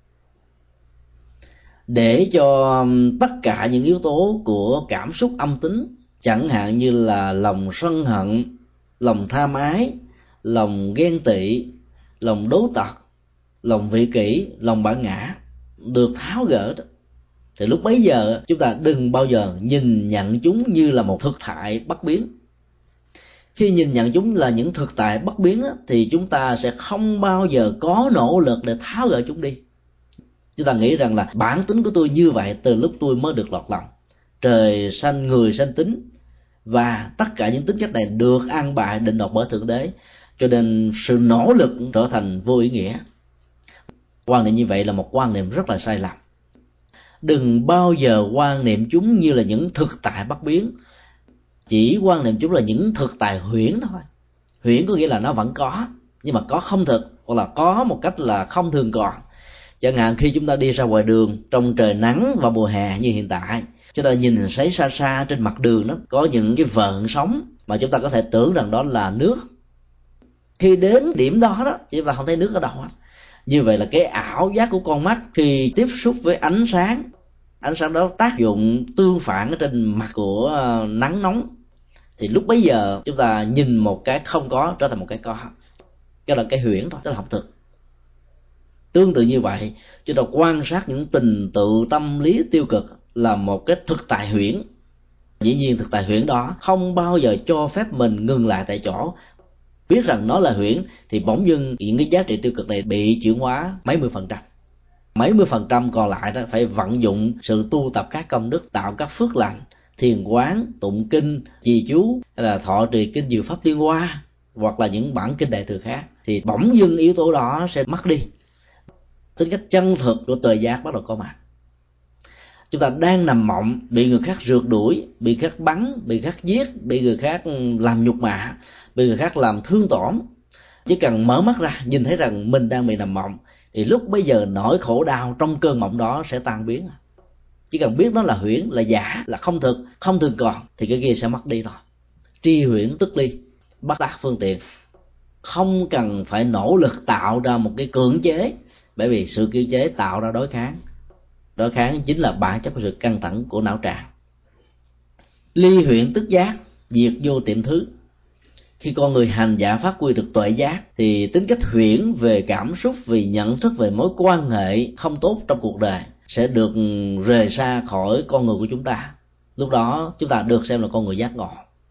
để cho tất cả những yếu tố của cảm xúc âm tính, chẳng hạn như là lòng sân hận, lòng tham ái, lòng ghen tị, lòng đố tật, lòng vị kỷ, lòng bản ngã, được tháo gỡ đó, thì lúc bấy giờ chúng ta đừng bao giờ nhìn nhận chúng như là một thực tại bất biến. Khi nhìn nhận chúng là những thực tại bất biến thì chúng ta sẽ không bao giờ có nỗ lực để tháo gỡ chúng đi. Chúng ta nghĩ rằng là bản tính của tôi như vậy từ lúc tôi mới được lọt lòng, trời sanh người sanh tính, và tất cả những tính cách này được an bài định đoạt bởi Thượng Đế, cho nên sự nỗ lực trở thành vô ý nghĩa. Quan niệm như vậy là một quan niệm rất là sai lầm. Đừng bao giờ quan niệm chúng như là những thực tại bất biến, chỉ quan niệm chúng là những thực tại huyễn thôi. Huyễn có nghĩa là nó vẫn có, nhưng mà có không thực, hoặc là có một cách là không thường còn. Chẳng hạn khi chúng ta đi ra ngoài đường trong trời nắng vào mùa hè như hiện tại, chúng ta nhìn thấy xa xa trên mặt đường đó có những cái vợn sóng mà chúng ta có thể tưởng rằng đó là nước. Khi đến điểm đó đó chúng ta không thấy nước ở đâu hết. Như vậy là cái ảo giác của con mắt khi tiếp xúc với ánh sáng, ánh sáng đó tác dụng tương phản ở trên mặt của nắng nóng, thì lúc bấy giờ chúng ta nhìn một cái không có trở thành một cái có. Cái là cái huyễn thôi, tức là học thực. Tương tự như vậy, chúng ta quan sát những tình tự tâm lý tiêu cực là một cái thực tại huyễn. Dĩ nhiên thực tại huyễn đó không bao giờ cho phép mình ngừng lại tại chỗ. Biết rằng nó là huyễn thì bỗng dưng những cái giá trị tiêu cực này bị chuyển hóa mấy mươi phần trăm. Mấy mươi phần trăm còn lại đó phải vận dụng sự tu tập các công đức, tạo các phước lành, thiền quán, tụng kinh, trì chú, hay là thọ trì kinh Diệu Pháp Liên Hoa, hoặc là những bản kinh đại thừa khác, thì bỗng dưng yếu tố đó sẽ mất đi. Tính cách chân thực của tuệ giác bắt đầu có mặt. Chúng ta đang nằm mộng, bị người khác rượt đuổi, bị người khác bắn, bị người khác giết, bị người khác làm nhục mạ, bị người khác làm thương tổn. Chỉ cần mở mắt ra nhìn thấy rằng mình đang bị nằm mộng, thì lúc bây giờ nỗi khổ đau trong cơn mộng đó sẽ tan biến. Chỉ cần biết nó là huyễn, là giả, là không thực, không thường còn, thì cái kia sẽ mất đi thôi. Tri huyễn tức ly, bắt tác phương tiện. Không cần phải nỗ lực tạo ra một cái cưỡng chế, bởi vì sự cưỡng chế tạo ra đối kháng. Đối kháng chính là bản chất của sự căng thẳng của não trạng. Ly huyễn tức giác, diệt vô tiệm thứ. Khi con người hành giả phát huy được tuệ giác, thì tính cách huyễn về cảm xúc, vì nhận thức về mối quan hệ không tốt trong cuộc đời sẽ được rời xa khỏi con người của chúng ta. Lúc đó chúng ta được xem là con người giác ngộ.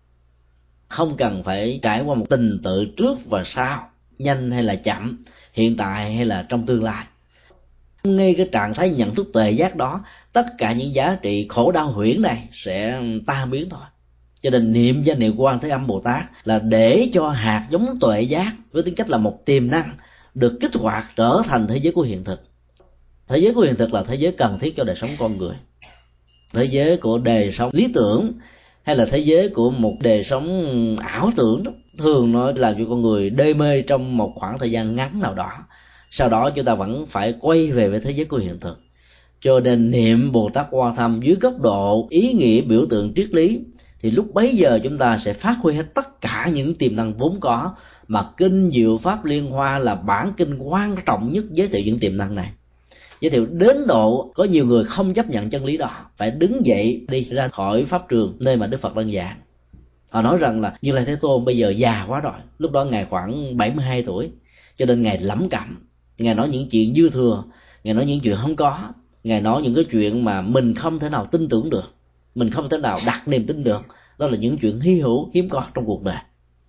Không cần phải trải qua một tình tự trước và sau, nhanh hay là chậm, hiện tại hay là trong tương lai. Ngay cái trạng thái nhận thức tuệ giác đó, tất cả những giá trị khổ đau huyễn này sẽ tan biến thôi. Cho nên niệm danh niệm Quan Thế Âm Bồ Tát là để cho hạt giống tuệ giác với tính cách là một tiềm năng được kích hoạt trở thành thế giới của hiện thực. Thế giới của hiện thực là thế giới cần thiết cho đời sống con người. Thế giới của đời sống lý tưởng hay là thế giới của một đời sống ảo tưởng đó, thường nó làm cho con người đê mê trong một khoảng thời gian ngắn nào đó. Sau đó chúng ta vẫn phải quay về với thế giới của hiện thực. Cho nên niệm Bồ Tát Quan Thâm dưới góc độ ý nghĩa biểu tượng triết lý, thì lúc bấy giờ chúng ta sẽ phát huy hết tất cả những tiềm năng vốn có, mà kinh Diệu Pháp Liên Hoa là bản kinh quan trọng nhất giới thiệu những tiềm năng này. Giới thiệu đến độ có nhiều người không chấp nhận chân lý đó, phải đứng dậy đi ra khỏi pháp trường nơi mà Đức Phật đang giảng. Họ nói rằng là Như Lai Thế Tôn bây giờ già quá rồi. Lúc đó Ngài khoảng bảy mươi hai tuổi, cho nên Ngài lẩm cẩm, Ngài nói những chuyện dư thừa, Ngài nói những chuyện không có, Ngài nói những cái chuyện mà mình không thể nào tin tưởng được, mình không thể nào đặt niềm tin được. Đó là những chuyện hy hữu hiếm có trong cuộc đời.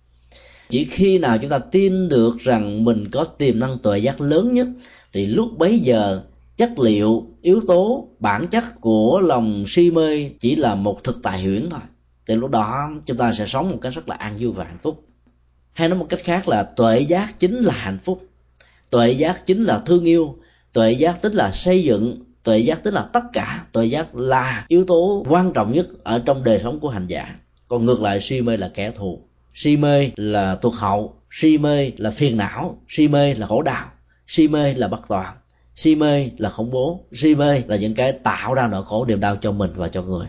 Chỉ khi nào chúng ta tin được rằng mình có tiềm năng tuệ giác lớn nhất, thì lúc bấy giờ chất liệu, yếu tố, bản chất của lòng si mê chỉ là một thực tại huyễn thôi. Thì lúc đó chúng ta sẽ sống một cách rất là an vui và hạnh phúc. Hay nói một cách khác là tuệ giác chính là hạnh phúc, tuệ giác chính là thương yêu, tuệ giác tính là xây dựng, tuệ giác tính là tất cả. Tuệ giác là yếu tố quan trọng nhất ở trong đời sống của hành giả. Còn ngược lại, si mê là kẻ thù, si mê là tuột hậu, si mê là phiền não, si mê là khổ đau, si mê là bất toàn, si mê là khủng bố, si mê là những cái tạo ra nỗi khổ niềm đau cho mình và cho người.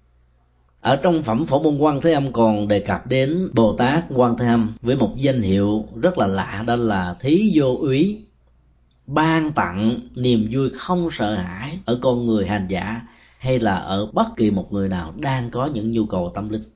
Ở trong phẩm Phổ Môn Quan Thế Âm còn đề cập đến Bồ Tát Quan Thế Âm với một danh hiệu rất là lạ, đó là Thí Vô Úy, ban tặng niềm vui không sợ hãi ở con người hành giả hay là ở bất kỳ một người nào đang có những nhu cầu tâm linh.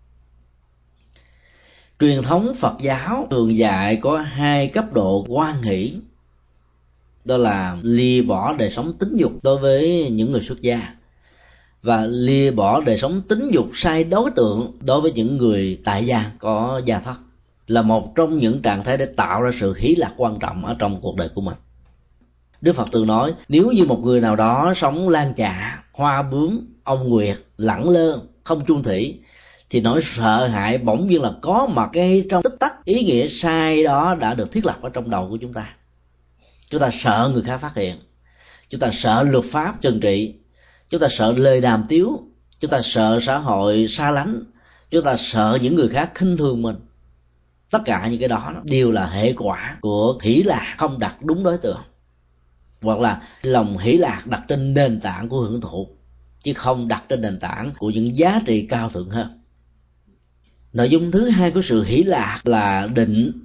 Truyền thống Phật giáo thường dạy có hai cấp độ hoan hỷ, đó là lìa bỏ đời sống tính dục đối với những người xuất gia, và lìa bỏ đời sống tính dục sai đối tượng đối với những người tại gia có gia thất, là một trong những trạng thái để tạo ra sự hỷ lạc quan trọng ở trong cuộc đời của mình. Đức Phật từng nói, nếu như một người nào đó sống lan trạ, hoa bướm, ông nguyệt, lẳng lơ, không chung thủy, thì nỗi sợ hãi bỗng nhiên là có mặt ngay trong tích tắc. Ý nghĩa sai đó đã được thiết lập ở trong đầu của chúng ta. Chúng ta sợ người khác phát hiện, chúng ta sợ luật pháp trừng trị, chúng ta sợ lời đàm tiếu, chúng ta sợ xã hội xa lánh, chúng ta sợ những người khác khinh thường mình. Tất cả những cái đó đều là hệ quả của hỷ lạc không đặt đúng đối tượng, hoặc là lòng hỷ lạc đặt trên nền tảng của hưởng thụ, chứ không đặt trên nền tảng của những giá trị cao thượng hơn. Nội dung thứ hai của sự hỷ lạc là định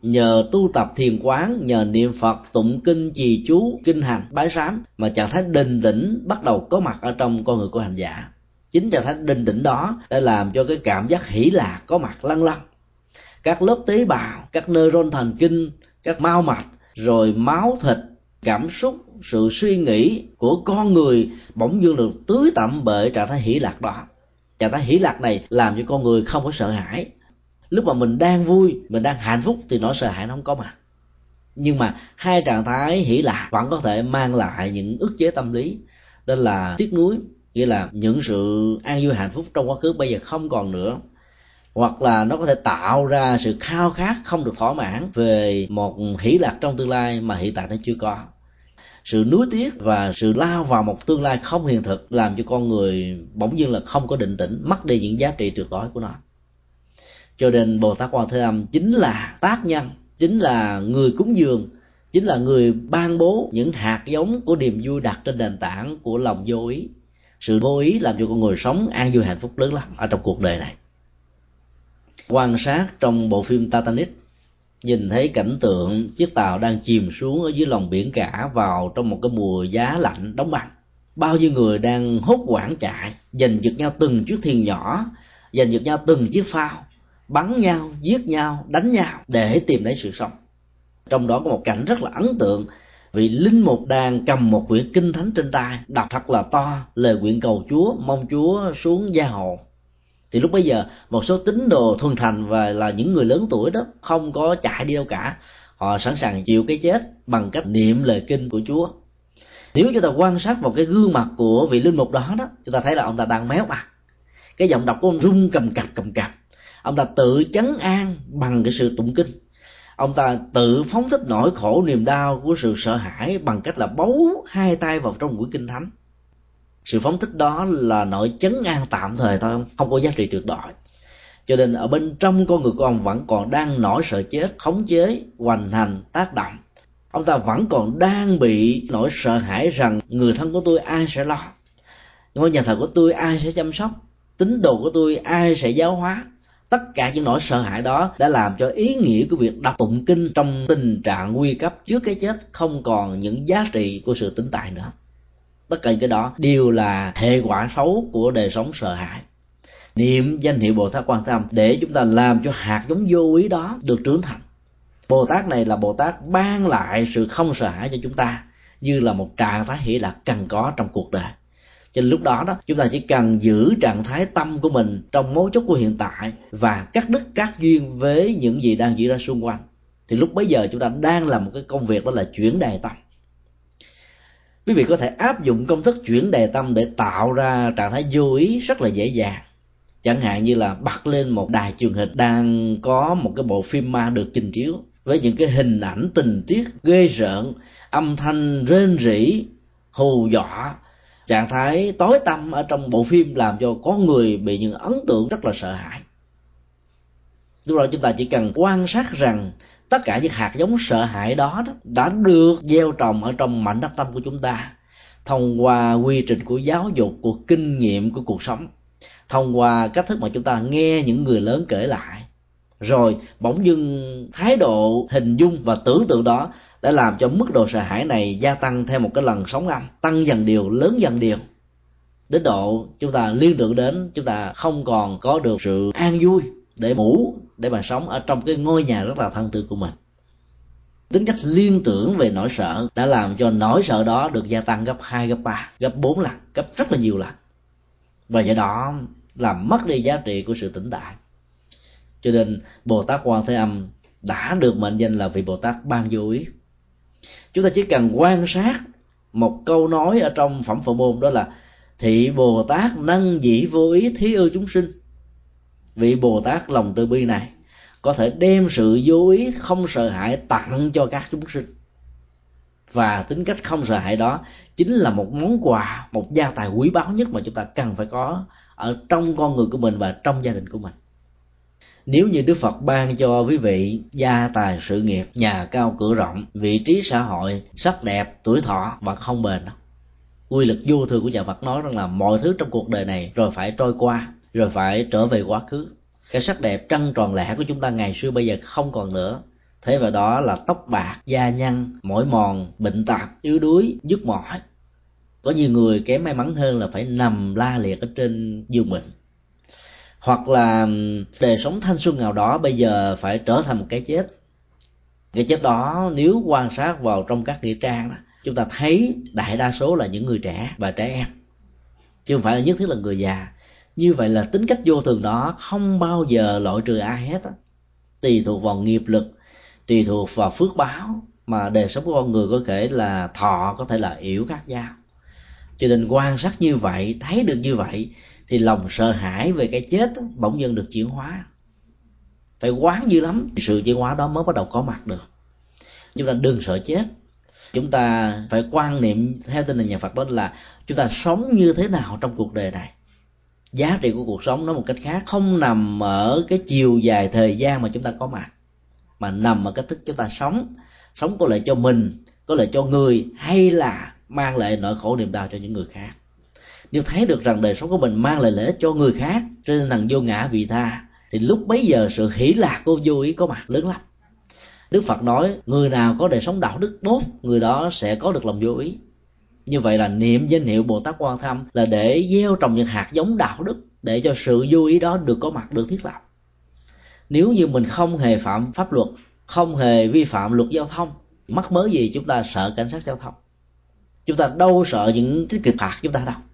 nhờ tu tập thiền quán, nhờ niệm Phật, tụng kinh, trì chú, kinh hành, bái sám mà trạng thái định tĩnh bắt đầu có mặt ở trong con người của hành giả. Chính trạng thái định tĩnh đó đã làm cho cái cảm giác hỷ lạc có mặt lăn lăn. Các lớp tế bào, các neuron thần kinh, các mao mạch, rồi máu thịt, cảm xúc, sự suy nghĩ của con người bỗng dưng được tưới tẩm bởi trạng thái hỷ lạc đó. Trạng thái hỷ lạc này làm cho con người không có sợ hãi. Lúc mà mình đang vui, mình đang hạnh phúc thì nỗi sợ hãi nó không có mặt. Nhưng mà hai trạng thái hỷ lạc vẫn có thể mang lại những ức chế tâm lý, đó là tiếc nuối, nghĩa là những sự an vui hạnh phúc trong quá khứ bây giờ không còn nữa, hoặc là nó có thể tạo ra sự khao khát không được thỏa mãn về một hỷ lạc trong tương lai mà hiện tại nó chưa có. Sự nuối tiếc và sự lao vào một tương lai không hiện thực làm cho con người bỗng dưng là không có định tĩnh, mất đi những giá trị tuyệt đối của nó. Cho nên Bồ Tát Quan Thế Âm chính là tác nhân, chính là người cúng dường, chính là người ban bố những hạt giống của niềm vui đặt trên nền tảng của lòng vô ý. Sự vô ý làm cho con người sống an vui hạnh phúc lớn lắm ở trong cuộc đời này. Quan sát trong bộ phim Titanic, nhìn thấy cảnh tượng chiếc tàu đang chìm xuống ở dưới lòng biển cả vào trong một cái mùa giá lạnh đóng băng. Bao nhiêu người đang hốt hoảng chạy, giành giật nhau từng chiếc thuyền nhỏ, giành giật nhau từng chiếc phao, bắn nhau, giết nhau, đánh nhau để tìm lấy sự sống. Trong đó có một cảnh rất là ấn tượng, vị linh mục đang cầm một quyển kinh thánh trên tay, đọc thật là to lời nguyện cầu Chúa, mong Chúa xuống gia hộ. Thì lúc bấy giờ một số tín đồ thuần thành và là những người lớn tuổi đó không có chạy đi đâu cả, họ sẵn sàng chịu cái chết bằng cách niệm lời kinh của Chúa. Nếu chúng ta quan sát vào cái gương mặt của vị linh mục đó đó, chúng ta thấy là ông ta đang méo mặt, cái giọng đọc của ông rung cầm cập cầm cập. Ông ta tự trấn an bằng cái sự tụng kinh. Ông ta tự phóng thích nỗi khổ niềm đau của sự sợ hãi bằng cách là bấu hai tay vào trong quyển kinh thánh. Sự phóng thích đó là nỗi trấn an tạm thời thôi, không có giá trị tuyệt đối. Cho nên ở bên trong con người của ông vẫn còn đang nỗi sợ chết khống chế, hoành hành, tác động. Ông ta vẫn còn đang bị nỗi sợ hãi rằng người thân của tôi ai sẽ lo, ngôi nhà thờ của tôi ai sẽ chăm sóc, tín đồ của tôi ai sẽ giáo hóa. Tất cả những nỗi sợ hãi đó đã làm cho ý nghĩa của việc đọc tụng kinh trong tình trạng nguy cấp trước cái chết không còn những giá trị của sự tĩnh tại nữa. Tất cả những cái đó đều là hệ quả xấu của đời sống sợ hãi. Niệm danh hiệu Bồ Tát Quan Thế Âm để chúng ta làm cho hạt giống vô ý đó được trưởng thành. Bồ Tát này là Bồ Tát ban lại sự không sợ hãi cho chúng ta, như là một trạng thái hỷ lạc cần có trong cuộc đời. Cho nên lúc đó đó chúng ta chỉ cần giữ trạng thái tâm của mình trong mấu chốt của hiện tại và cắt đứt các duyên với những gì đang diễn ra xung quanh, thì lúc bấy giờ chúng ta đang làm một cái công việc đó là chuyển đề tâm. Quý vị có thể áp dụng công thức chuyển đề tâm để tạo ra trạng thái vô ý rất là dễ dàng. Chẳng hạn như là bật lên một đài truyền hình đang có một cái bộ phim ma được trình chiếu với những cái hình ảnh tình tiết ghê rợn, âm thanh rên rỉ, hù dọa, trạng thái tối tăm ở trong bộ phim làm cho có người bị những ấn tượng rất là sợ hãi. Lúc đó chúng ta chỉ cần quan sát rằng tất cả những hạt giống sợ hãi đó, đó đã được gieo trồng ở trong mảnh đất tâm của chúng ta thông qua quy trình của giáo dục, của kinh nghiệm của cuộc sống, thông qua cách thức mà chúng ta nghe những người lớn kể lại, rồi bỗng dưng thái độ, hình dung và tưởng tượng đó đã làm cho mức độ sợ hãi này gia tăng theo một cái lần sóng âm, tăng dần điều, lớn dần điều, đến độ chúng ta liên tưởng đến chúng ta không còn có được sự an vui để ngủ, để mà sống ở trong cái ngôi nhà rất là thân thương của mình. Tính cách liên tưởng về nỗi sợ đã làm cho nỗi sợ đó được gia tăng gấp hai, gấp ba, gấp bốn lần, gấp rất là nhiều lần, và do đó làm mất đi giá trị của sự tĩnh tại. Cho nên Bồ Tát Quan Thế Âm đã được mệnh danh là vị Bồ Tát ban vô ý. Chúng ta chỉ cần quan sát một câu nói ở trong phẩm Phổ Môn, đó là thị Bồ Tát năng dĩ vô ý thí ưu chúng sinh. Vị Bồ Tát lòng từ bi này có thể đem sự vô ý không sợ hãi tặng cho các chúng sinh, và tính cách không sợ hãi đó chính là một món quà, một gia tài quý báu nhất mà chúng ta cần phải có ở trong con người của mình và trong gia đình của mình. Nếu như Đức Phật ban cho quý vị gia tài sự nghiệp, nhà cao cửa rộng, vị trí xã hội, sắc đẹp, tuổi thọ và không bền đâu. Quy lực vô thường của nhà Phật nói rằng là mọi thứ trong cuộc đời này rồi phải trôi qua, rồi phải trở về quá khứ. Cái sắc đẹp trăng tròn lẻ của chúng ta ngày xưa bây giờ không còn nữa, Thế vào đó là tóc bạc, da nhăn, mỏi mòn, bệnh tật, yếu đuối, nhức mỏi. Có nhiều người kém may mắn hơn là phải nằm la liệt ở trên giường bệnh. Hoặc là đời sống thanh xuân nào đó bây giờ phải trở thành một cái chết. Cái chết đó nếu quan sát vào trong các nghĩa trang đó, chúng ta thấy đại đa số là những người trẻ và trẻ em, chứ không phải là nhất thiết là người già. Như vậy là tính cách vô thường đó không bao giờ loại trừ ai hết á. Tùy thuộc vào nghiệp lực, tùy thuộc vào phước báo mà đời sống của con người có thể là thọ, có thể là yểu khác nhau. Cho nên quan sát như vậy, thấy được như vậy thì lòng sợ hãi về cái chết đó, bỗng dưng được chuyển hóa. Phải quán dữ lắm thì sự chuyển hóa đó mới bắt đầu có mặt được. Chúng ta đừng sợ chết. Chúng ta phải quan niệm theo tinh thần nhà Phật, đó là chúng ta sống như thế nào trong cuộc đời này. Giá trị của cuộc sống nói một cách khác không nằm ở cái chiều dài thời gian mà chúng ta có mặt, mà nằm ở cách thức chúng ta sống. Sống có lợi cho mình, có lợi cho người, hay là mang lại nỗi khổ niềm đau cho những người khác. Nếu thấy được rằng đời sống của mình mang lại lợi ích cho người khác trên tinh thần vô ngã vị tha, thì lúc bấy giờ sự hỷ lạc của vô ý có mặt lớn lắm. Đức Phật nói người nào có đời sống đạo đức tốt, người đó sẽ có được lòng vô ý. Như vậy là niệm danh hiệu Bồ Tát Quan Tham là để gieo trồng những hạt giống đạo đức, để cho sự vô ý đó được có mặt, được thiết lập. Nếu như mình không hề phạm pháp luật, không hề vi phạm luật giao thông, mắc mớ gì chúng ta sợ cảnh sát giao thông? Chúng ta đâu sợ những cái kịch phạt chúng ta đâu.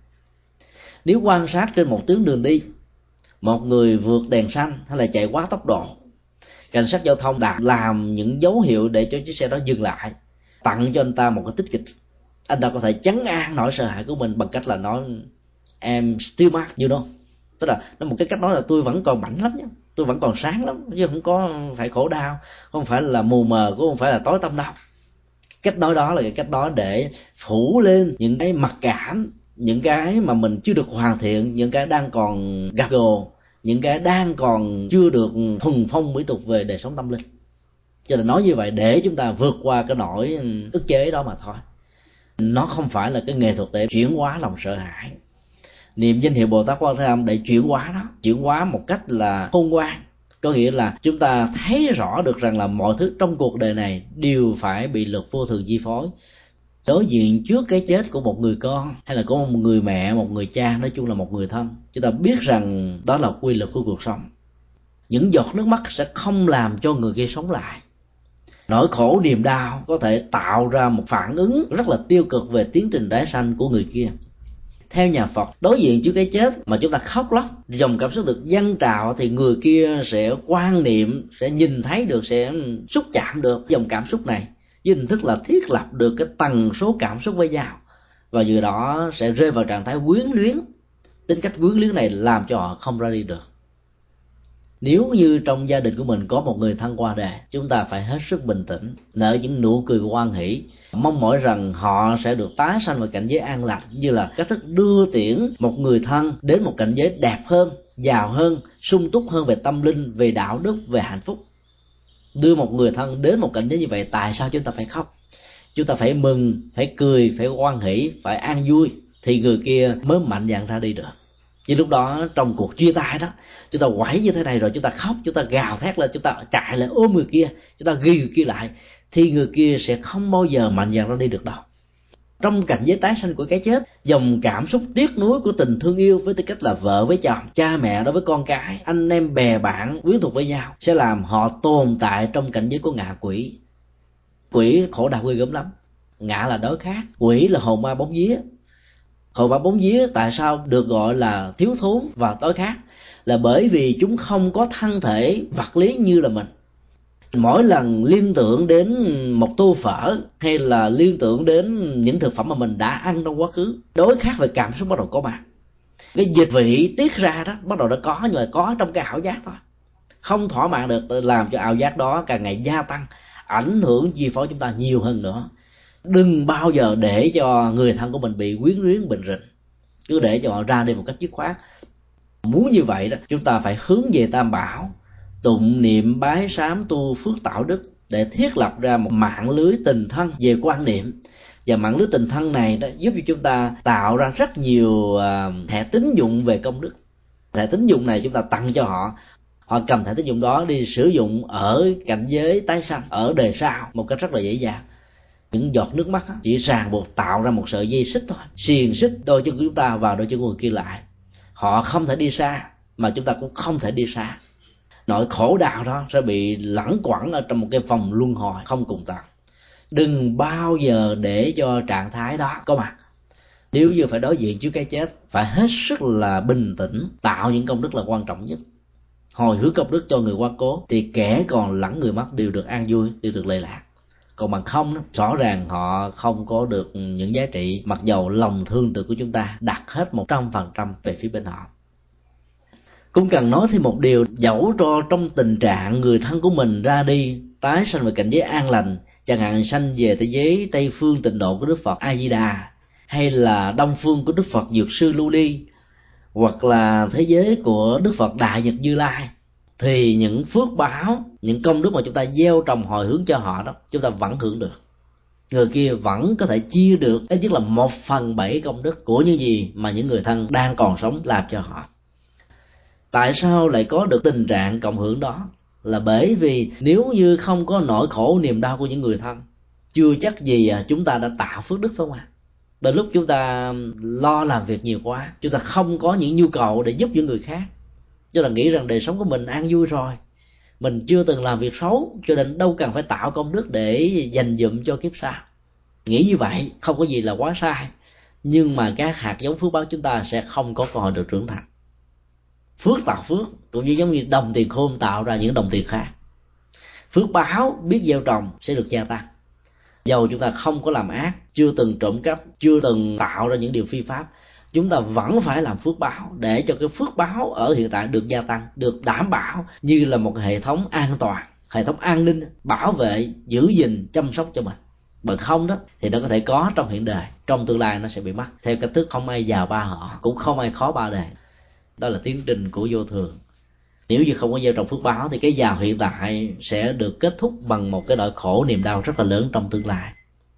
Nếu quan sát trên một tuyến đường đi, một người vượt đèn xanh hay là chạy quá tốc độ, cảnh sát giao thông đã làm những dấu hiệu để cho chiếc xe đó dừng lại, tặng cho anh ta một cái tích kịch, anh ta có thể trấn an nỗi sợ hãi của mình bằng cách là nói em still mark you know, tức là nó một cái cách nói là tôi vẫn còn mạnh lắm nhé, tôi vẫn còn sáng lắm, chứ không có phải khổ đau, không phải là mù mờ, cũng không phải là tối tăm đâu. Cách nói đó là cái cách nói để phủ lên những cái mặc cảm, những cái mà mình chưa được hoàn thiện, những cái đang còn gạt gồ, những cái đang còn chưa được thuần phong mỹ tục về đời sống tâm linh. Cho nên nói như vậy để chúng ta vượt qua cái nỗi ức chế đó mà thôi. Nó không phải là cái nghệ thuật để chuyển hóa lòng sợ hãi. Niệm danh hiệu Bồ Tát Quan Thế Âm để chuyển hóa nó, chuyển hóa một cách là khôn ngoan. Có nghĩa là chúng ta thấy rõ được rằng là mọi thứ trong cuộc đời này đều phải bị luật vô thường chi phối. Đối diện trước cái chết của một người con, hay là của một người mẹ, một người cha, nói chung là một người thân, chúng ta biết rằng đó là quy luật của cuộc sống. Những giọt nước mắt sẽ không làm cho người kia sống lại. Nỗi khổ niềm đau có thể tạo ra một phản ứng rất là tiêu cực về tiến trình tái sanh của người kia. Theo nhà Phật, đối diện trước cái chết mà chúng ta khóc lóc, dòng cảm xúc được dâng trào, thì người kia sẽ quan niệm, sẽ nhìn thấy được, sẽ xúc chạm được dòng cảm xúc này, với hình thức là thiết lập được cái tần số cảm xúc với nhau, và từ đó sẽ rơi vào trạng thái quyến luyến. Tính cách quyến luyến này làm cho họ không ra đi được. Nếu như trong gia đình của mình có một người thân qua đời, chúng ta phải hết sức bình tĩnh, nở những nụ cười hoan hỷ, mong mỏi rằng họ sẽ được tái sanh vào cảnh giới an lạc, như là cách thức đưa tiễn một người thân đến một cảnh giới đẹp hơn, giàu hơn, sung túc hơn về tâm linh, về đạo đức, về hạnh phúc. Đưa một người thân đến một cảnh giới như vậy, tại sao chúng ta phải khóc? Chúng ta phải mừng, phải cười, phải hoan hỷ, phải an vui, thì người kia mới mạnh dạn ra đi được. Chứ lúc đó trong cuộc chia tay đó, chúng ta quẩy như thế này rồi chúng ta khóc, chúng ta gào thét lên, chúng ta chạy lại ôm người kia, chúng ta ghi người kia lại, thì người kia sẽ không bao giờ mạnh dạn ra đi được đâu. Trong cảnh giới tái sanh của cái chết, dòng cảm xúc tiếc nuối của tình thương yêu với tư cách là vợ với chồng, cha mẹ đối với con cái, anh em bè bạn quyến thuộc với nhau, sẽ làm họ tồn tại trong cảnh giới của ngạ quỷ. Quỷ khổ đau ghê gớm lắm. Ngạ là đối khác, quỷ là hồn ma bóng vía. Hồn ma bóng vía tại sao được gọi là thiếu thốn và tối khác? Là bởi vì chúng không có thân thể vật lý như là mình. Mỗi lần liên tưởng đến một tô phở, hay là liên tưởng đến những thực phẩm mà mình đã ăn trong quá khứ, đối khác về cảm xúc bắt đầu có mặt. Cái dịch vị tiết ra đó bắt đầu đã có, nhưng mà có trong cái ảo giác thôi, không thỏa mãn được, làm cho ảo giác đó càng ngày gia tăng, ảnh hưởng chi phối chúng ta nhiều hơn nữa. Đừng bao giờ để cho người thân của mình bị quyến luyến bình rình, cứ để cho họ ra đi một cách dứt khoát. Muốn như vậy đó, chúng ta phải hướng về Tam Bảo, tụng niệm bái sám tu phước tạo đức, để thiết lập ra một mạng lưới tình thân về quan niệm. Và mạng lưới tình thân này đó giúp cho chúng ta tạo ra rất nhiều thẻ tín dụng về công đức. Thẻ tín dụng này chúng ta tặng cho họ, họ cầm thẻ tín dụng đó đi sử dụng ở cảnh giới tái sanh ở đời sau một cách rất là dễ dàng. Những giọt nước mắt chỉ ràng buộc tạo ra một sợi dây xích thôi, xiềng xích đôi chân của chúng ta vào đôi chân của người kia lại. Họ không thể đi xa, mà chúng ta cũng không thể đi xa. Nỗi khổ đau đó sẽ bị lẳng quẩn ở trong một cái vòng luân hồi không cùng tận. Đừng bao giờ để cho trạng thái đó có mặt. Nếu như phải đối diện trước cái chết, phải hết sức là bình tĩnh, tạo những công đức là quan trọng nhất. Hồi hướng công đức cho người quá cố thì kẻ còn lẫn người mất đều được an vui, đều được lệ lạc. Còn bằng không đó, rõ ràng họ không có được những giá trị, mặc dầu lòng thương từ của chúng ta đặt hết một trăm phần trăm về phía bên họ. Cũng cần nói thêm một điều, dẫu cho trong tình trạng người thân của mình ra đi tái sanh về cảnh giới an lành, chẳng hạn sanh về thế giới Tây phương tịnh độ của Đức Phật A Di Đà, hay là Đông phương của Đức Phật Dược Sư Lưu Ly, hoặc là thế giới của Đức Phật Đại Nhật Như Lai, thì những phước báo, những công đức mà chúng ta gieo trồng hồi hướng cho họ đó, chúng ta vẫn hưởng được. Người kia vẫn có thể chia được ít nhất là một phần bảy công đức của những gì mà những người thân đang còn sống làm cho họ. Tại sao lại có được tình trạng cộng hưởng đó? Là bởi vì nếu như không có nỗi khổ niềm đau của những người thân, chưa chắc gì chúng ta đã tạo phước đức, phải không ạ? Đến lúc chúng ta lo làm việc nhiều quá, chúng ta không có những nhu cầu để giúp những người khác, cho là nghĩ rằng đời sống của mình an vui rồi, mình chưa từng làm việc xấu, cho nên đâu cần phải tạo công đức để dành dụm cho kiếp sau. Nghĩ như vậy không có gì là quá sai, nhưng mà các hạt giống phước báo chúng ta sẽ không có cơ hội được trưởng thành. Phước tạo phước cũng như giống như đồng tiền khôn tạo ra những đồng tiền khác. Phước báo biết gieo trồng sẽ được gia tăng. Dầu chúng ta không có làm ác, chưa từng trộm cắp, chưa từng tạo ra những điều phi pháp, chúng ta vẫn phải làm phước báo để cho cái phước báo ở hiện tại được gia tăng, được đảm bảo như là một hệ thống an toàn, hệ thống an ninh, bảo vệ, giữ gìn, chăm sóc cho mình. Bằng không đó thì nó có thể có trong hiện đời, trong tương lai nó sẽ bị mất. Theo cách thức không ai giàu ba họ, cũng không ai khó ba đời. Đó là tiến trình của vô thường. Nếu như không có gieo trồng phước báo thì cái giàu hiện tại sẽ được kết thúc bằng một cái nỗi khổ niềm đau rất là lớn trong tương lai.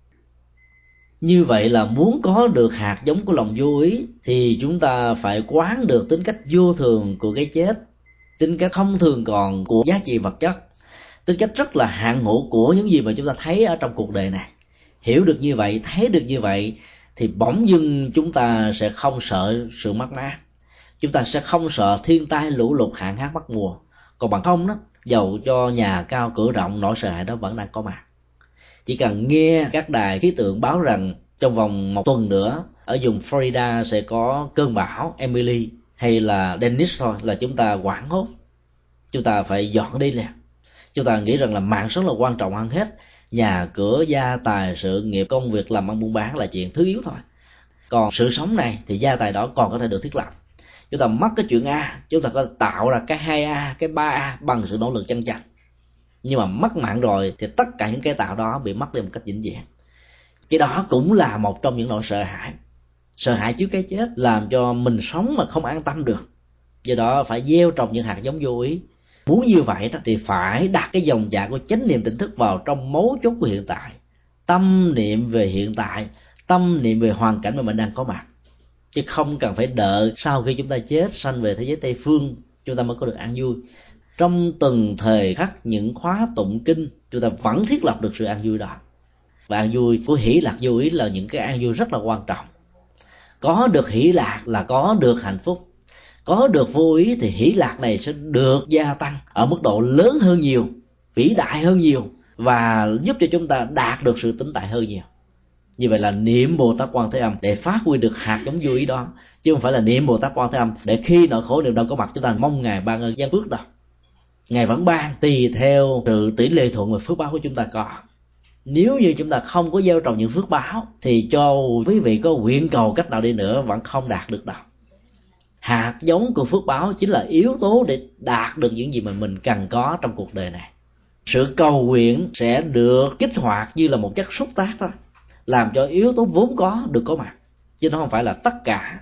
Như vậy là muốn có được hạt giống của lòng vô ý thì chúng ta phải quán được tính cách vô thường của cái chết, tính cách không thường còn của giá trị vật chất, tính cách rất là hạn ngũ của những gì mà chúng ta thấy ở trong cuộc đời này. Hiểu được như vậy, thấy được như vậy thì bỗng dưng chúng ta sẽ không sợ sự mất mát, chúng ta sẽ không sợ thiên tai lũ lụt hạn hán mất mùa. Còn bằng không đó, dầu cho nhà cao cửa rộng, nỗi sợ hãi đó vẫn đang có mặt. Chỉ cần nghe các đài khí tượng báo rằng trong vòng một tuần nữa ở vùng Florida sẽ có cơn bão Emily hay là Dennis thôi là chúng ta hoảng hốt, chúng ta phải dọn đi liền. Chúng ta nghĩ rằng là mạng sống là quan trọng hơn hết, nhà cửa gia tài sự nghiệp công việc làm ăn buôn bán là chuyện thứ yếu thôi, còn sự sống này thì gia tài đó còn có thể được thiết lập. Chúng ta mất cái chuyện A, chúng ta có tạo ra cái hai A, cái ba A bằng sự nỗ lực chân chánh. Nhưng mà mất mạng rồi thì tất cả những cái tạo đó bị mất đi một cách vĩnh viễn. Cái đó cũng là một trong những nỗi sợ hãi. Sợ hãi trước cái chết làm cho mình sống mà không an tâm được. Do đó phải gieo trồng những hạt giống vô ý. Muốn như vậy đó thì phải đặt cái dòng chảy của chánh niệm tỉnh thức vào trong mấu chốt của hiện tại. Tâm niệm về hiện tại, tâm niệm về hoàn cảnh mà mình đang có mặt. Chứ không cần phải đợi sau khi chúng ta chết sanh về thế giới Tây phương chúng ta mới có được an vui. Trong từng thời khắc những khóa tụng kinh, chúng ta vẫn thiết lập được sự an vui đó. Và an vui của hỷ lạc vô ý là những cái an vui rất là quan trọng. Có được hỷ lạc là có được hạnh phúc. Có được vô ý thì hỷ lạc này sẽ được gia tăng ở mức độ lớn hơn nhiều, vĩ đại hơn nhiều, và giúp cho chúng ta đạt được sự tĩnh tại hơn nhiều. Như vậy là niệm Bồ Tát Quan Thế Âm để phát huy được hạt giống vô ý đó, chứ không phải là niệm Bồ Tát Quan Thế Âm để khi nỗi khổ niềm đau có mặt chúng ta mong Ngài ban ơn giáng phước đâu. Ngài vẫn ban tùy theo sự tỷ lệ thuận và phước báo của chúng ta có. Nếu như chúng ta không có gieo trồng những phước báo thì cho quý vị có nguyện cầu cách nào đi nữa vẫn không đạt được đâu. Hạt giống của phước báo chính là yếu tố để đạt được những gì mà mình cần có trong cuộc đời này. Sự cầu nguyện sẽ được kích hoạt như là một chất xúc tác thôi, làm cho yếu tố vốn có được có mặt, chứ nó không phải là tất cả.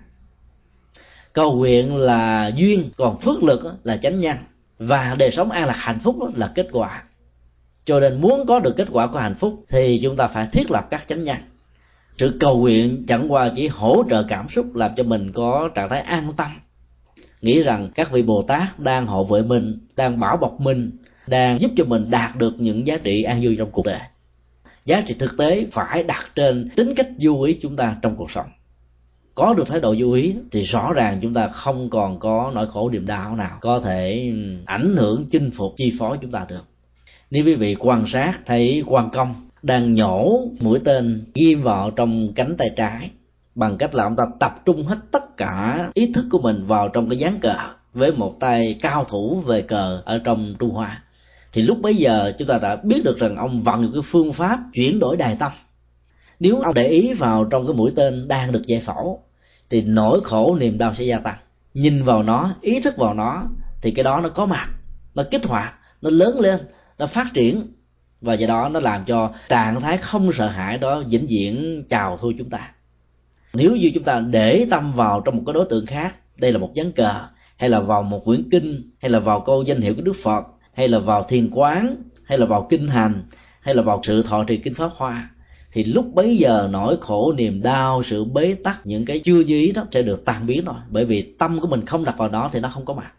Cầu nguyện là duyên, còn phước lực là chánh nhân, và đời sống an lạc hạnh phúc là kết quả. Cho nên muốn có được kết quả của hạnh phúc thì chúng ta phải thiết lập các chánh nhân. Sự cầu nguyện chẳng qua chỉ hỗ trợ cảm xúc, làm cho mình có trạng thái an tâm. nghĩ rằng các vị Bồ Tát đang hộ vệ mình, đang bảo bọc mình, đang giúp cho mình đạt được những giá trị an vui trong cuộc đời. Giá trị thực tế phải đặt trên tính cách vô ý chúng ta trong cuộc sống. Có được thái độ vô ý thì rõ ràng chúng ta không còn có nỗi khổ niềm đau nào có thể ảnh hưởng, chinh phục, chi phối chúng ta được. Nếu quý vị quan sát thấy Quan Công đang nhổ mũi tên ghim vào trong cánh tay trái bằng cách là ông ta tập trung hết tất cả ý thức của mình vào trong cái ván cờ với một tay cao thủ về cờ ở trong Trung Hoa, thì lúc bấy giờ chúng ta đã biết được rằng ông vận dụng cái phương pháp chuyển đổi đài tâm. Nếu ông để ý vào trong cái mũi tên đang được giải phẫu thì nỗi khổ niềm đau sẽ gia tăng. Nhìn vào nó, ý thức vào nó thì cái đó nó có mặt, nó kích hoạt, nó lớn lên, nó phát triển, và do đó nó làm cho trạng thái không sợ hãi đó vĩnh viễn chào thôi chúng ta. Nếu như chúng ta để tâm vào trong một cái đối tượng khác, đây là một ván cờ, hay là vào một quyển kinh, hay là vào câu danh hiệu của Đức Phật, hay là vào thiền quán, hay là vào kinh hành, hay là vào sự thọ trì kinh Pháp Hoa, thì lúc bấy giờ nỗi khổ niềm đau, sự bế tắc, những cái chưa như ý đó sẽ được tan biến rồi. Bởi vì tâm của mình không đặt vào đó thì nó không có mặt.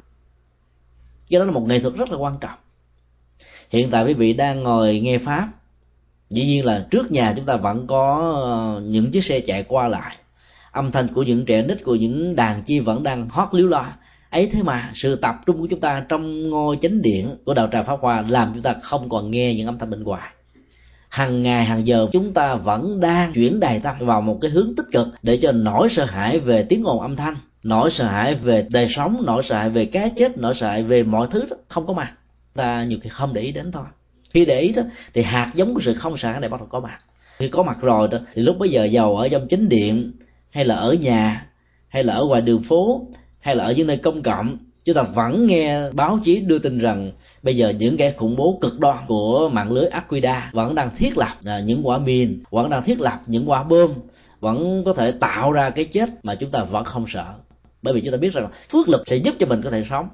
Cái đó là một nghệ thuật rất là quan trọng. Hiện tại quý vị đang ngồi nghe Pháp, dĩ nhiên là trước nhà chúng ta vẫn có những chiếc xe chạy qua lại, âm thanh của những trẻ nít, của những đàn chi vẫn đang hót líu lo ấy. Thế mà sự tập trung của chúng ta trong ngôi chánh điện của đạo tràng Pháp Hoa làm chúng ta không còn nghe những âm thanh bên ngoài. Hằng ngày hàng giờ chúng ta vẫn đang chuyển đài tâm vào một cái hướng tích cực, để cho nỗi sợ hãi về tiếng ồn âm thanh, nỗi sợ hãi về đời sống, nỗi sợ hãi về cái chết, nỗi sợ hãi về mọi thứ đó không có mặt. Ta nhiều khi không để ý đến thôi. Khi để ý đó thì hạt giống của sự không sợ hãi này bắt đầu có mặt. Khi có mặt rồi đó, thì lúc bấy giờ giàu ở trong chánh điện, hay là ở nhà, hay là ở ngoài đường phố, hay là ở những nơi công cộng, chúng ta vẫn nghe báo chí đưa tin rằng bây giờ những kẻ khủng bố cực đoan của mạng lưới Al-Qaeda vẫn đang thiết lập những quả mìn, vẫn đang thiết lập những quả bom, vẫn có thể tạo ra cái chết mà chúng ta vẫn không sợ. Bởi vì chúng ta biết rằng phước lực sẽ giúp cho mình có thể sống.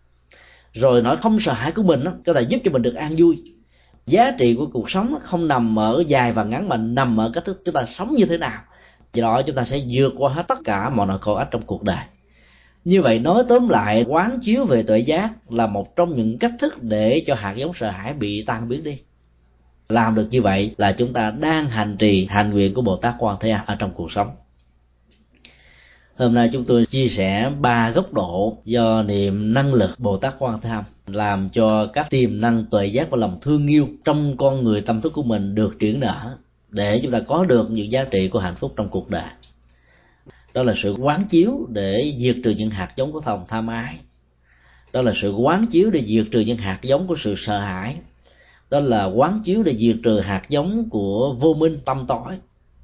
Rồi nỗi không sợ hãi của mình đó, có thể giúp cho mình được an vui. Giá trị của cuộc sống không nằm ở dài và ngắn, mà nằm ở cách thức chúng ta sống như thế nào. Do đó chúng ta sẽ vượt qua hết tất cả mọi nỗi khổ ách trong cuộc đời. Như vậy nói tóm lại, quán chiếu về tuệ giác là một trong những cách thức để cho hạt giống sợ hãi bị tan biến đi. Làm được như vậy là chúng ta đang hành trì hành nguyện của Bồ Tát Quan Thế Âm ở trong cuộc sống. Hôm nay chúng tôi chia sẻ ba góc độ do niệm năng lực Bồ Tát Quan Thế Âm làm cho các tiềm năng tuệ giác và lòng thương yêu trong con người tâm thức của mình được triển nở, để chúng ta có được những giá trị của hạnh phúc trong cuộc đời. Đó là sự quán chiếu để diệt trừ những hạt giống của lòng tham ái. Đó là sự quán chiếu để diệt trừ những hạt giống của sự sợ hãi. Đó là quán chiếu để diệt trừ hạt giống của vô minh, tâm tối.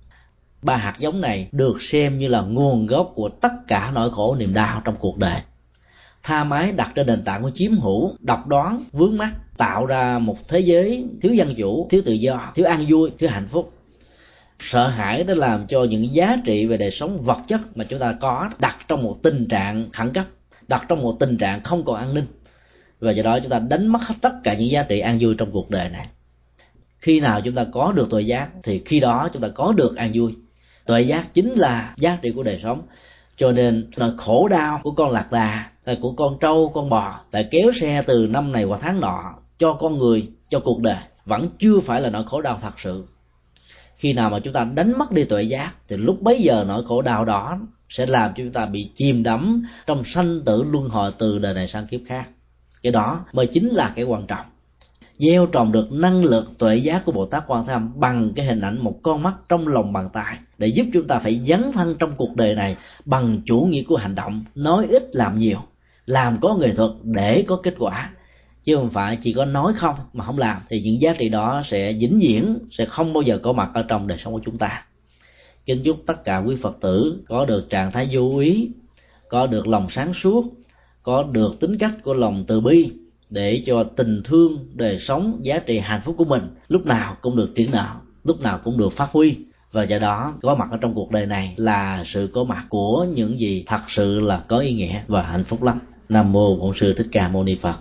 Ba hạt giống này được xem như là nguồn gốc của tất cả nỗi khổ niềm đau trong cuộc đời. Tham ái đặt trên nền tảng của chiếm hữu, độc đoán, vướng mắc, tạo ra một thế giới thiếu dân chủ, thiếu tự do, thiếu an vui, thiếu hạnh phúc. Sợ hãi đã làm cho những giá trị về đời sống vật chất mà chúng ta có đặt trong một tình trạng khẩn cấp, đặt trong một tình trạng không còn an ninh, và do đó chúng ta đánh mất hết tất cả những giá trị an vui trong cuộc đời này. Khi nào chúng ta có được tuệ giác thì khi đó chúng ta có được an vui. Tuệ giác chính là giá trị của đời sống. Cho nên nỗi khổ đau của con lạc đà, của con trâu, con bò phải kéo xe từ năm này qua tháng nọ cho con người, cho cuộc đời, vẫn chưa phải là nỗi khổ đau thật sự. Khi nào mà chúng ta đánh mất đi tuệ giác thì lúc bấy giờ nỗi khổ đau đó sẽ làm cho chúng ta bị chìm đắm trong sanh tử luân hồi từ đời này sang kiếp khác. Cái đó mới chính là cái quan trọng. Gieo trồng được năng lực tuệ giác của Bồ Tát Quan Thế Âm bằng cái hình ảnh một con mắt trong lòng bàn tay, để giúp chúng ta phải dấn thân trong cuộc đời này bằng chủ nghĩa của hành động, nói ít làm nhiều, làm có nghệ thuật để có kết quả, chứ không phải chỉ có nói không mà không làm, thì những giá trị đó sẽ vĩnh viễn sẽ không bao giờ có mặt ở trong đời sống của chúng ta. Kính chúc tất cả quý Phật tử có được trạng thái vô ý, có được lòng sáng suốt, có được tính cách của lòng từ bi, để cho tình thương, đời sống, giá trị hạnh phúc của mình lúc nào cũng được triển nở, lúc nào cũng được phát huy. Và do đó có mặt ở trong cuộc đời này là sự có mặt của những gì thật sự là có ý nghĩa và hạnh phúc lắm. Nam mô Bổn Sư Thích Ca Mâu Ni Phật.